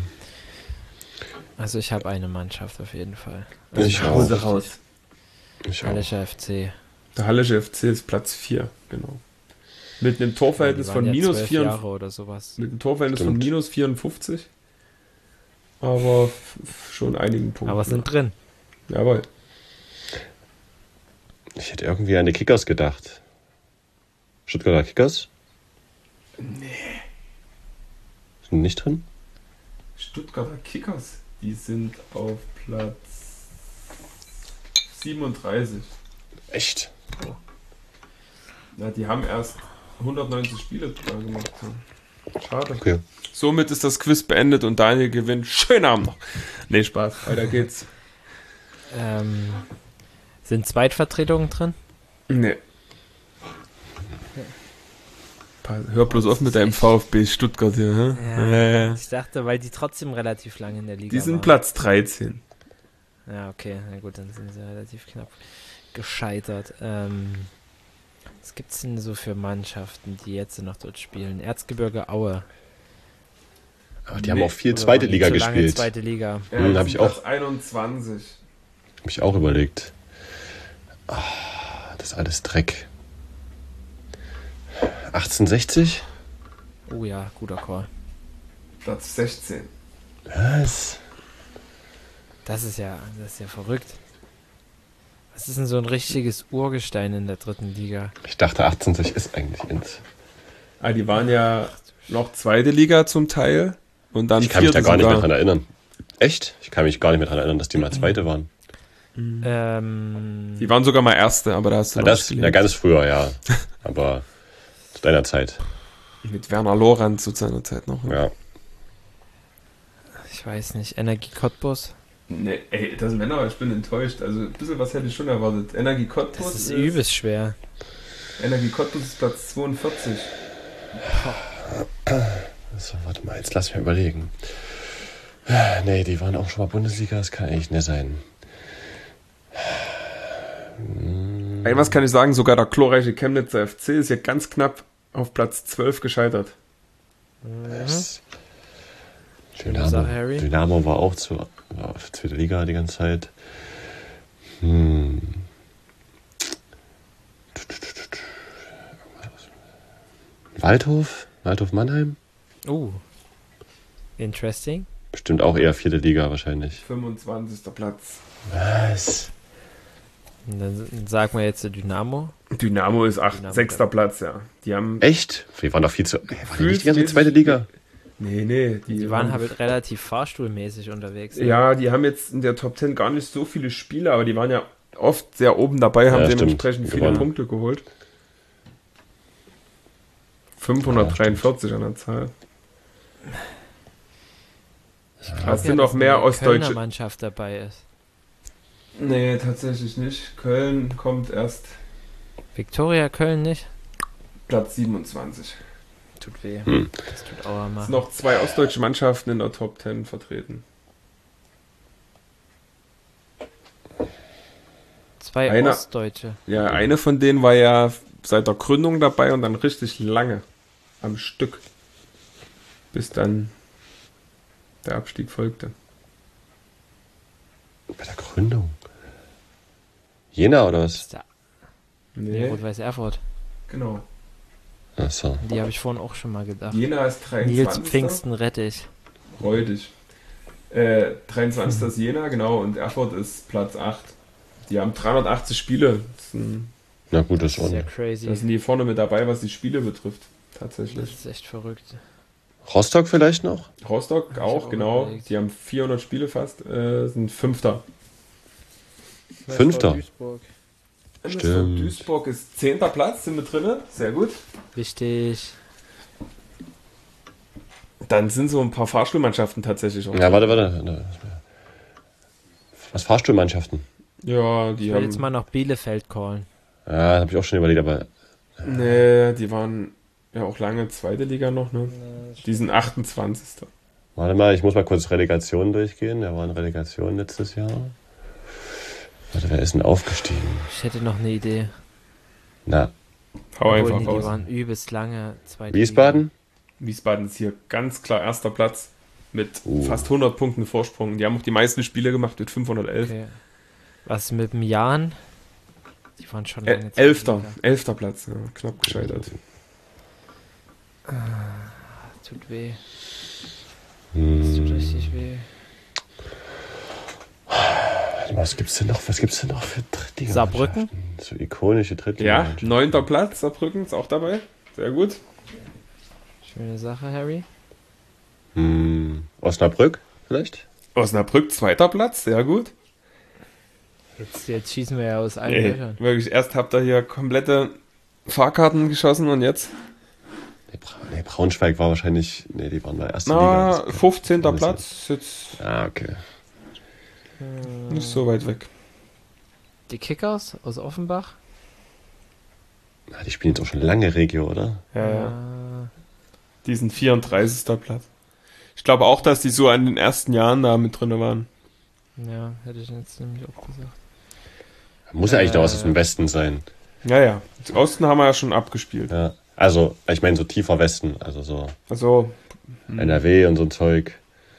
[SPEAKER 3] Also ich habe eine Mannschaft auf jeden Fall.
[SPEAKER 2] Ich
[SPEAKER 1] Hose
[SPEAKER 2] auch.
[SPEAKER 1] raus.
[SPEAKER 2] Ich auch.
[SPEAKER 3] Hallischer F C.
[SPEAKER 1] Der Hallische F C ist Platz vier, genau. Mit einem Torverhältnis
[SPEAKER 3] Die
[SPEAKER 1] von
[SPEAKER 3] waren ja
[SPEAKER 1] minus
[SPEAKER 3] zwölf
[SPEAKER 1] vier,
[SPEAKER 3] Jahre oder sowas.
[SPEAKER 1] mit einem Torverhältnis von
[SPEAKER 2] Stimmt.
[SPEAKER 1] minus vierundfünfzig. Aber f- f- schon einigen Punkten.
[SPEAKER 3] Aber sind drin.
[SPEAKER 1] Jawohl.
[SPEAKER 2] Ich hätte irgendwie an die Kickers gedacht. Stuttgarter Kickers?
[SPEAKER 1] Nee.
[SPEAKER 2] Sind nicht drin?
[SPEAKER 1] Stuttgarter Kickers, die sind auf Platz siebenunddreißig.
[SPEAKER 2] Echt?
[SPEAKER 1] Ja, die haben erst hundertneunzig Spiele da gemacht. Schade.
[SPEAKER 2] Okay.
[SPEAKER 1] Somit ist das Quiz beendet und Daniel gewinnt. Schönen Abend noch. Nee, Spaß. Weiter geht's.
[SPEAKER 3] Ähm, sind Zweitvertretungen drin?
[SPEAKER 1] Nee. Hör bloß auf mit deinem VfB Stuttgart hier. Hä?
[SPEAKER 3] Ja,
[SPEAKER 1] Äh,
[SPEAKER 3] ich dachte, weil die trotzdem relativ lange in der Liga
[SPEAKER 1] die sind
[SPEAKER 3] waren.
[SPEAKER 1] Platz dreizehn.
[SPEAKER 3] Ja, okay, na gut, dann sind sie relativ knapp gescheitert. Ähm, was gibt's denn so für Mannschaften, die jetzt noch dort spielen? Erzgebirge Aue.
[SPEAKER 2] Aber die haben
[SPEAKER 1] Nee.
[SPEAKER 2] auch viel
[SPEAKER 3] Oder
[SPEAKER 2] zweite
[SPEAKER 3] waren die
[SPEAKER 2] Liga
[SPEAKER 3] zu lange
[SPEAKER 2] gespielt.
[SPEAKER 3] Zweite Liga.
[SPEAKER 1] Ja,
[SPEAKER 2] Hm,
[SPEAKER 1] die
[SPEAKER 2] hab
[SPEAKER 1] sind
[SPEAKER 2] ich auch.
[SPEAKER 1] Platz einundzwanzig.
[SPEAKER 2] Hab ich auch überlegt. Ah, das ist alles Dreck. achtzehnhundertsechzig?
[SPEAKER 3] Oh ja, guter Call.
[SPEAKER 1] Platz sechzehn.
[SPEAKER 2] Was?
[SPEAKER 3] Das ist ja, das ist ja verrückt. Was ist denn so ein richtiges Urgestein in der dritten Liga?
[SPEAKER 2] Ich dachte achtzehnhundertsechzig ist eigentlich ins.
[SPEAKER 1] Ah, die waren ja noch zweite Liga zum Teil. Und dann
[SPEAKER 2] Ich kann mich da
[SPEAKER 1] vierte
[SPEAKER 2] gar nicht mehr
[SPEAKER 1] sogar.
[SPEAKER 2] dran erinnern. Echt? Ich kann mich gar nicht mehr dran erinnern, dass die mal zweite waren.
[SPEAKER 3] Ähm,
[SPEAKER 1] Die waren sogar mal erste, aber da hast du
[SPEAKER 2] Ja,
[SPEAKER 1] noch
[SPEAKER 2] das,
[SPEAKER 1] gelernt.
[SPEAKER 2] ja, ganz früher, ja. Aber zu deiner Zeit.
[SPEAKER 1] Mit Werner Lorand zu seiner Zeit noch.
[SPEAKER 2] Ja.
[SPEAKER 3] ich weiß nicht, Energie Cottbus?
[SPEAKER 1] Nee, ey, das Männer, ich bin enttäuscht. Also ein bisschen was hätte ich schon erwartet. Energie Cottbus
[SPEAKER 3] Das ist übelst schwer.
[SPEAKER 1] Energie Cottbus ist Platz zweiundvierzig.
[SPEAKER 2] So, warte mal, jetzt lass mich mal überlegen. Nee, die waren auch schon mal Bundesliga, das kann eigentlich nicht sein.
[SPEAKER 1] Ey, was kann ich sagen? Sogar der glorreiche Chemnitzer F C ist ja ganz knapp auf Platz zwölf gescheitert.
[SPEAKER 2] Das
[SPEAKER 3] Schöne
[SPEAKER 2] Dynamo.
[SPEAKER 3] Sache, Harry.
[SPEAKER 2] Dynamo war auch zu, war auf zweite Liga die ganze Zeit. Hm. Waldhof? Waldhof Mannheim?
[SPEAKER 3] Oh, interesting.
[SPEAKER 2] Bestimmt auch eher vierte Liga wahrscheinlich.
[SPEAKER 1] fünfundzwanzigster Platz.
[SPEAKER 2] Was?
[SPEAKER 3] Und dann sagen wir jetzt der Dynamo.
[SPEAKER 1] Dynamo ist acht,
[SPEAKER 3] Dynamo,
[SPEAKER 1] sechster
[SPEAKER 3] ja.
[SPEAKER 1] Platz, ja. Die haben.
[SPEAKER 2] Echt? Wir waren doch viel zu. Waren die
[SPEAKER 1] Gefühlt
[SPEAKER 2] nicht die ganze
[SPEAKER 1] mäßig-
[SPEAKER 2] zweite Liga?
[SPEAKER 1] Nee, nee. Die,
[SPEAKER 3] Die waren halt relativ fahrstuhlmäßig unterwegs. ne?
[SPEAKER 1] Ja, die haben jetzt in der Top zehn gar nicht so viele Spiele, aber die waren ja oft sehr oben dabei, haben
[SPEAKER 2] Ja, stimmt.
[SPEAKER 1] dementsprechend viele
[SPEAKER 2] Gewonnen.
[SPEAKER 1] Punkte geholt. fünfhundertdreiundvierzig an der Zahl.
[SPEAKER 3] Ich glaub
[SPEAKER 1] Es sind
[SPEAKER 3] ja,
[SPEAKER 1] noch
[SPEAKER 3] dass
[SPEAKER 1] mehr
[SPEAKER 3] eine
[SPEAKER 1] Ostdeutsche.
[SPEAKER 3] Kölner Mannschaft dabei ist.
[SPEAKER 1] Nee, tatsächlich nicht. Köln kommt erst
[SPEAKER 3] Viktoria Köln nicht?
[SPEAKER 1] Platz siebenundzwanzig.
[SPEAKER 3] Tut weh.
[SPEAKER 2] Hm.
[SPEAKER 3] Das tut Aua
[SPEAKER 1] Es sind
[SPEAKER 3] machen.
[SPEAKER 1] noch zwei ostdeutsche Mannschaften in der Top zehn vertreten.
[SPEAKER 3] Zwei
[SPEAKER 1] einer-
[SPEAKER 3] Ostdeutsche.
[SPEAKER 1] Ja, eine von denen war ja seit der Gründung dabei und dann richtig lange am Stück, bis dann der Abstieg folgte.
[SPEAKER 2] Bei der Gründung. Jena oder was?
[SPEAKER 3] Ist da
[SPEAKER 1] Nee,
[SPEAKER 3] Rot-Weiß Erfurt.
[SPEAKER 1] genau.
[SPEAKER 2] Achso.
[SPEAKER 3] Die habe ich vorhin auch schon mal gedacht.
[SPEAKER 1] Jena ist
[SPEAKER 3] Nils
[SPEAKER 1] dreiundzwanzigster
[SPEAKER 3] Pfingsten Rettich.
[SPEAKER 1] Freudig. Äh, dreiundzwanzigster ist Jena, genau, und Erfurt ist Platz acht. Die haben dreihundertachtzig Spiele. Das sind,
[SPEAKER 2] Na gut, das
[SPEAKER 3] Das ist ja
[SPEAKER 2] schon.
[SPEAKER 3] crazy.
[SPEAKER 1] da sind die vorne mit dabei, was die Spiele betrifft. Tatsächlich.
[SPEAKER 3] Das ist echt verrückt.
[SPEAKER 2] Rostock vielleicht noch?
[SPEAKER 1] Rostock
[SPEAKER 3] Hab ich
[SPEAKER 1] auch,
[SPEAKER 3] auch
[SPEAKER 1] genau.
[SPEAKER 3] überlegt.
[SPEAKER 1] Die haben vierhundert Spiele fast, äh, sind Fünfter.
[SPEAKER 2] Fünfter.
[SPEAKER 3] Duisburg.
[SPEAKER 1] M S V
[SPEAKER 2] Stimmt.
[SPEAKER 1] Duisburg ist zehnter Platz, sind wir drin. Sehr gut.
[SPEAKER 3] Wichtig.
[SPEAKER 1] Dann sind so ein paar Fahrstuhlmannschaften tatsächlich auch.
[SPEAKER 2] Ja, warte, warte. Was Fahrstuhlmannschaften?
[SPEAKER 1] Ja,
[SPEAKER 3] Ich
[SPEAKER 1] die
[SPEAKER 3] will
[SPEAKER 1] haben.
[SPEAKER 3] jetzt mal noch Bielefeld callen.
[SPEAKER 2] Ja, habe ich auch schon überlegt, aber
[SPEAKER 1] Nee, die waren ja auch lange zweite Liga noch, ne? Die sind achtundzwanzigster
[SPEAKER 2] warte mal, ich muss mal kurz Relegation durchgehen. Da waren Relegationen letztes Jahr. Warte, wer ist denn aufgestiegen?
[SPEAKER 3] Ich hätte noch eine Idee.
[SPEAKER 2] Na,
[SPEAKER 1] Hau
[SPEAKER 3] Obwohl,
[SPEAKER 1] einfach
[SPEAKER 3] nee, die
[SPEAKER 1] raus.
[SPEAKER 3] waren übelst lange zweite
[SPEAKER 2] Wiesbaden?
[SPEAKER 1] Wiesbaden ist hier ganz klar erster Platz mit
[SPEAKER 2] Uh.
[SPEAKER 1] fast hundert Punkten Vorsprung. Die haben auch die meisten Spiele gemacht mit fünfhundertelf.
[SPEAKER 3] Liga. Okay. Was mit dem Jan? Die waren schon
[SPEAKER 1] Äh,
[SPEAKER 3] lange Zeit
[SPEAKER 1] elfter.
[SPEAKER 3] Liga.
[SPEAKER 1] Elfter Platz, ja, knapp gescheitert.
[SPEAKER 3] Tut weh.
[SPEAKER 2] Hm.
[SPEAKER 3] Das tut richtig weh.
[SPEAKER 2] Was gibt's denn noch? Was gibt's denn noch für Drittliga?
[SPEAKER 3] Saarbrücken?
[SPEAKER 2] So ikonische Drittliga.
[SPEAKER 1] Ja, neunter Platz, Saarbrücken ist auch dabei. Sehr gut.
[SPEAKER 3] Schöne Sache, Harry.
[SPEAKER 2] Hm. Osnabrück vielleicht?
[SPEAKER 1] Osnabrück, zweiter Platz, sehr gut.
[SPEAKER 3] Jetzt, jetzt schießen wir ja aus allen
[SPEAKER 1] Ey,
[SPEAKER 3] Löchern.
[SPEAKER 1] wirklich, erst habt ihr hier komplette Fahrkarten geschossen und jetzt?
[SPEAKER 2] Nee, Bra nee, Braunschweig war wahrscheinlich. Nee, die waren mal erste
[SPEAKER 1] Na,
[SPEAKER 2] Liga. Das-
[SPEAKER 1] fünfzehnter
[SPEAKER 2] das ist ja-
[SPEAKER 1] Platz, jetzt
[SPEAKER 2] Ah, okay.
[SPEAKER 1] nicht so weit weg.
[SPEAKER 3] Die Kickers aus Offenbach.
[SPEAKER 2] Ah, die spielen jetzt auch schon lange Regio, oder?
[SPEAKER 1] Ja, ja.
[SPEAKER 3] Äh,
[SPEAKER 1] Die sind vierunddreißigster Platz. Ich glaube auch, dass die so an den ersten Jahren da mit drin waren.
[SPEAKER 3] ja, hätte ich jetzt nämlich auch gesagt.
[SPEAKER 2] Muss ja eigentlich noch was
[SPEAKER 3] Äh.
[SPEAKER 2] aus dem Westen sein.
[SPEAKER 1] Ja, ja. Den Osten haben wir ja schon abgespielt.
[SPEAKER 2] Ja. Also, ich meine so tiefer Westen, also so
[SPEAKER 1] Also,
[SPEAKER 2] N R W und so ein Zeug.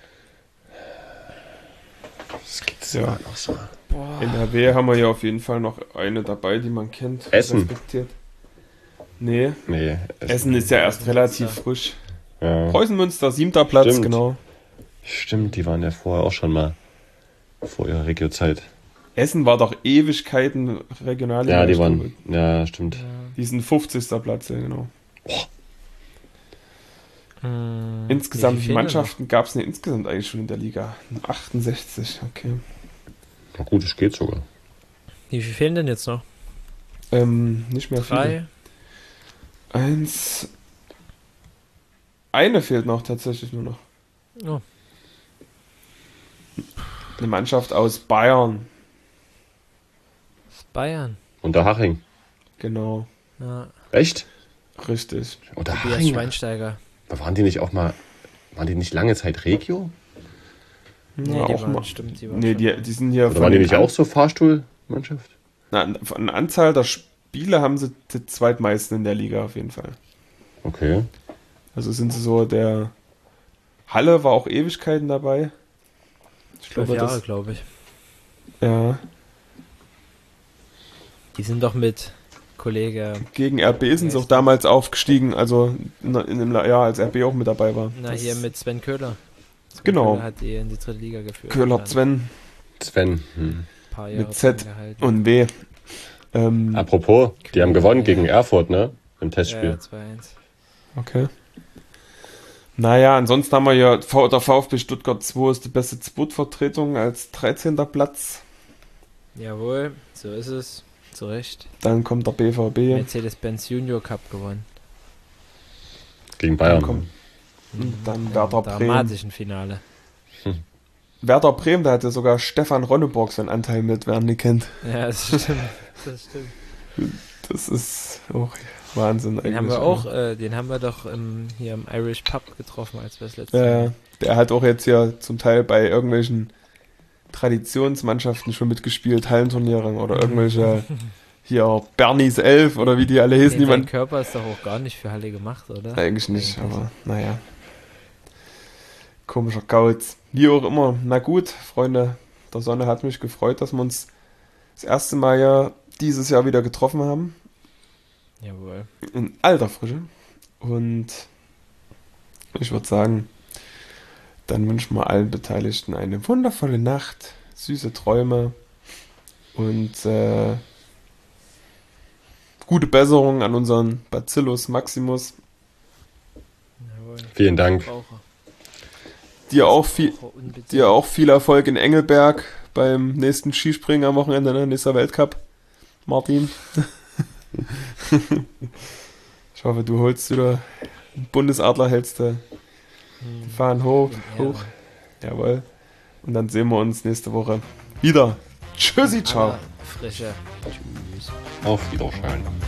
[SPEAKER 2] Das gibt's
[SPEAKER 1] Ja.
[SPEAKER 2] ja noch so.
[SPEAKER 3] Boah.
[SPEAKER 1] N R W haben wir ja auf jeden Fall noch eine dabei, die man kennt.
[SPEAKER 2] Essen.
[SPEAKER 1] Respektiert. Nee,
[SPEAKER 2] Nee.
[SPEAKER 1] Essen ist ja erst relativ frisch.
[SPEAKER 2] Ja.
[SPEAKER 1] Preußen-Münster, siebter Platz,
[SPEAKER 2] Stimmt.
[SPEAKER 1] genau.
[SPEAKER 2] Stimmt, die waren ja vorher auch schon mal vor ihrer Regio-Zeit.
[SPEAKER 1] Essen war doch Ewigkeiten Regionalliga.
[SPEAKER 2] Ja, die
[SPEAKER 1] ich
[SPEAKER 2] waren.
[SPEAKER 1] glaube.
[SPEAKER 2] Ja, stimmt.
[SPEAKER 1] Die sind fünfzigster Platz, ja, genau.
[SPEAKER 3] Hm,
[SPEAKER 1] Insgesamt,
[SPEAKER 3] wie
[SPEAKER 1] wie
[SPEAKER 3] viele
[SPEAKER 1] viele Mannschaften gab es denn insgesamt eigentlich schon in der Liga? achtundsechzig, okay.
[SPEAKER 2] Na gut, es geht sogar.
[SPEAKER 3] noch? Wie viel fehlen denn jetzt noch?
[SPEAKER 1] Ähm, nicht mehr
[SPEAKER 3] Drei?
[SPEAKER 1] viele. Eins. Eine fehlt noch tatsächlich nur noch.
[SPEAKER 3] Oh.
[SPEAKER 1] Eine Mannschaft aus Bayern.
[SPEAKER 3] Bayern.
[SPEAKER 2] Unterhaching.
[SPEAKER 1] Genau,
[SPEAKER 3] Ja,
[SPEAKER 2] Echt?
[SPEAKER 1] richtig.
[SPEAKER 3] Tobias
[SPEAKER 2] Unterhaching?
[SPEAKER 3] Schweinsteiger.
[SPEAKER 2] Waren die nicht auch mal. Waren die nicht lange Zeit Regio?
[SPEAKER 3] Nee,
[SPEAKER 1] Ja,
[SPEAKER 3] die
[SPEAKER 1] auch
[SPEAKER 3] waren,
[SPEAKER 1] mal.
[SPEAKER 3] stimmt, die waren
[SPEAKER 1] Nee,
[SPEAKER 3] schon
[SPEAKER 1] die,
[SPEAKER 3] mal.
[SPEAKER 1] die sind hier
[SPEAKER 2] Oder waren die
[SPEAKER 1] den
[SPEAKER 2] nicht
[SPEAKER 1] An-
[SPEAKER 2] auch so Fahrstuhlmannschaft?
[SPEAKER 1] Na, von der Anzahl der Spiele haben sie die zweitmeisten in der Liga auf jeden Fall.
[SPEAKER 2] Okay.
[SPEAKER 1] Also sind sie so der Halle war auch Ewigkeiten dabei. Ich
[SPEAKER 3] Zwölf
[SPEAKER 1] glaube,
[SPEAKER 3] Jahre,
[SPEAKER 1] das,
[SPEAKER 3] glaube ich.
[SPEAKER 1] ja,
[SPEAKER 3] Die sind doch mit Kollege,
[SPEAKER 1] gegen R B sind sie auch damals aufgestiegen, also in, in dem Jahr, als R B auch mit dabei war.
[SPEAKER 3] na
[SPEAKER 1] Das-
[SPEAKER 3] hier mit Sven Köhler. Sven
[SPEAKER 1] Genau.
[SPEAKER 3] Köhler hat die in die dritte Liga geführt.
[SPEAKER 1] Köhler,
[SPEAKER 3] Dann
[SPEAKER 1] Sven
[SPEAKER 2] Sven. Hm.
[SPEAKER 3] ein paar Jahre
[SPEAKER 1] mit Z
[SPEAKER 3] dran gehalten.
[SPEAKER 1] und W. Ähm,
[SPEAKER 2] Apropos, die haben gewonnen gegen Erfurt, ne? Im
[SPEAKER 3] ja,
[SPEAKER 2] Testspiel.
[SPEAKER 3] ja, zwei eins.
[SPEAKER 1] Okay. Naja, ansonsten haben wir ja V- der VfB Stuttgart zwei ist die beste Zweitvertretung als dreizehnter Platz.
[SPEAKER 3] Jawohl, so ist es. Zu Recht.
[SPEAKER 1] Dann kommt der B V B.
[SPEAKER 3] Mercedes-Benz Junior Cup gewonnen.
[SPEAKER 2] Gegen Bayern.
[SPEAKER 1] Komm. Und dann
[SPEAKER 3] Im
[SPEAKER 1] Werder Bremen.
[SPEAKER 3] dramatischen Finale.
[SPEAKER 1] Werder Bremen, da hat ja sogar Stefan Ronneborg seinen Anteil mit, wer ihn nicht kennt.
[SPEAKER 3] Ja, das stimmt. Das stimmt.
[SPEAKER 1] Das ist auch Wahnsinn
[SPEAKER 3] Den haben
[SPEAKER 1] eigentlich.
[SPEAKER 3] wir auch, äh, den haben wir doch im, hier im Irish Pub getroffen, als wir das letzte
[SPEAKER 1] Ja, ja. Der hat auch jetzt ja zum Teil bei irgendwelchen Traditionsmannschaften schon mitgespielt, Hallenturniere oder irgendwelche hier Bernies Elf oder wie die alle hießen.
[SPEAKER 3] Nee,
[SPEAKER 1] Die
[SPEAKER 3] sein
[SPEAKER 1] man,
[SPEAKER 3] Körper ist doch auch gar nicht für Halle gemacht, oder?
[SPEAKER 1] eigentlich nicht, aber naja. Komischer Kauz. Wie auch immer. Na gut, Freunde der Sonne, hat mich gefreut, dass wir uns das erste Mal ja dieses Jahr wieder getroffen haben.
[SPEAKER 3] Jawohl.
[SPEAKER 1] In alter Frische. Und ich würde sagen, dann wünschen wir allen Beteiligten eine wundervolle Nacht, süße Träume und äh, gute Besserung an unseren Bacillus Maximus.
[SPEAKER 3] Jawohl.
[SPEAKER 2] Vielen Dank.
[SPEAKER 3] Brauche.
[SPEAKER 1] Dir auch viel,
[SPEAKER 3] Brauche unbedingt.
[SPEAKER 1] dir auch viel Erfolg in Engelberg beim nächsten Skispringen am Wochenende, ne? Nächster Weltcup. Martin. Ich hoffe, du holst wieder einen Bundesadler, hältst du die Fahnen hoch,
[SPEAKER 3] In
[SPEAKER 1] hoch. Jawohl. Und dann sehen wir uns nächste Woche wieder. Tschüssi, ciao.
[SPEAKER 3] Frische. Tschüss.
[SPEAKER 2] Auf Wiedersehen.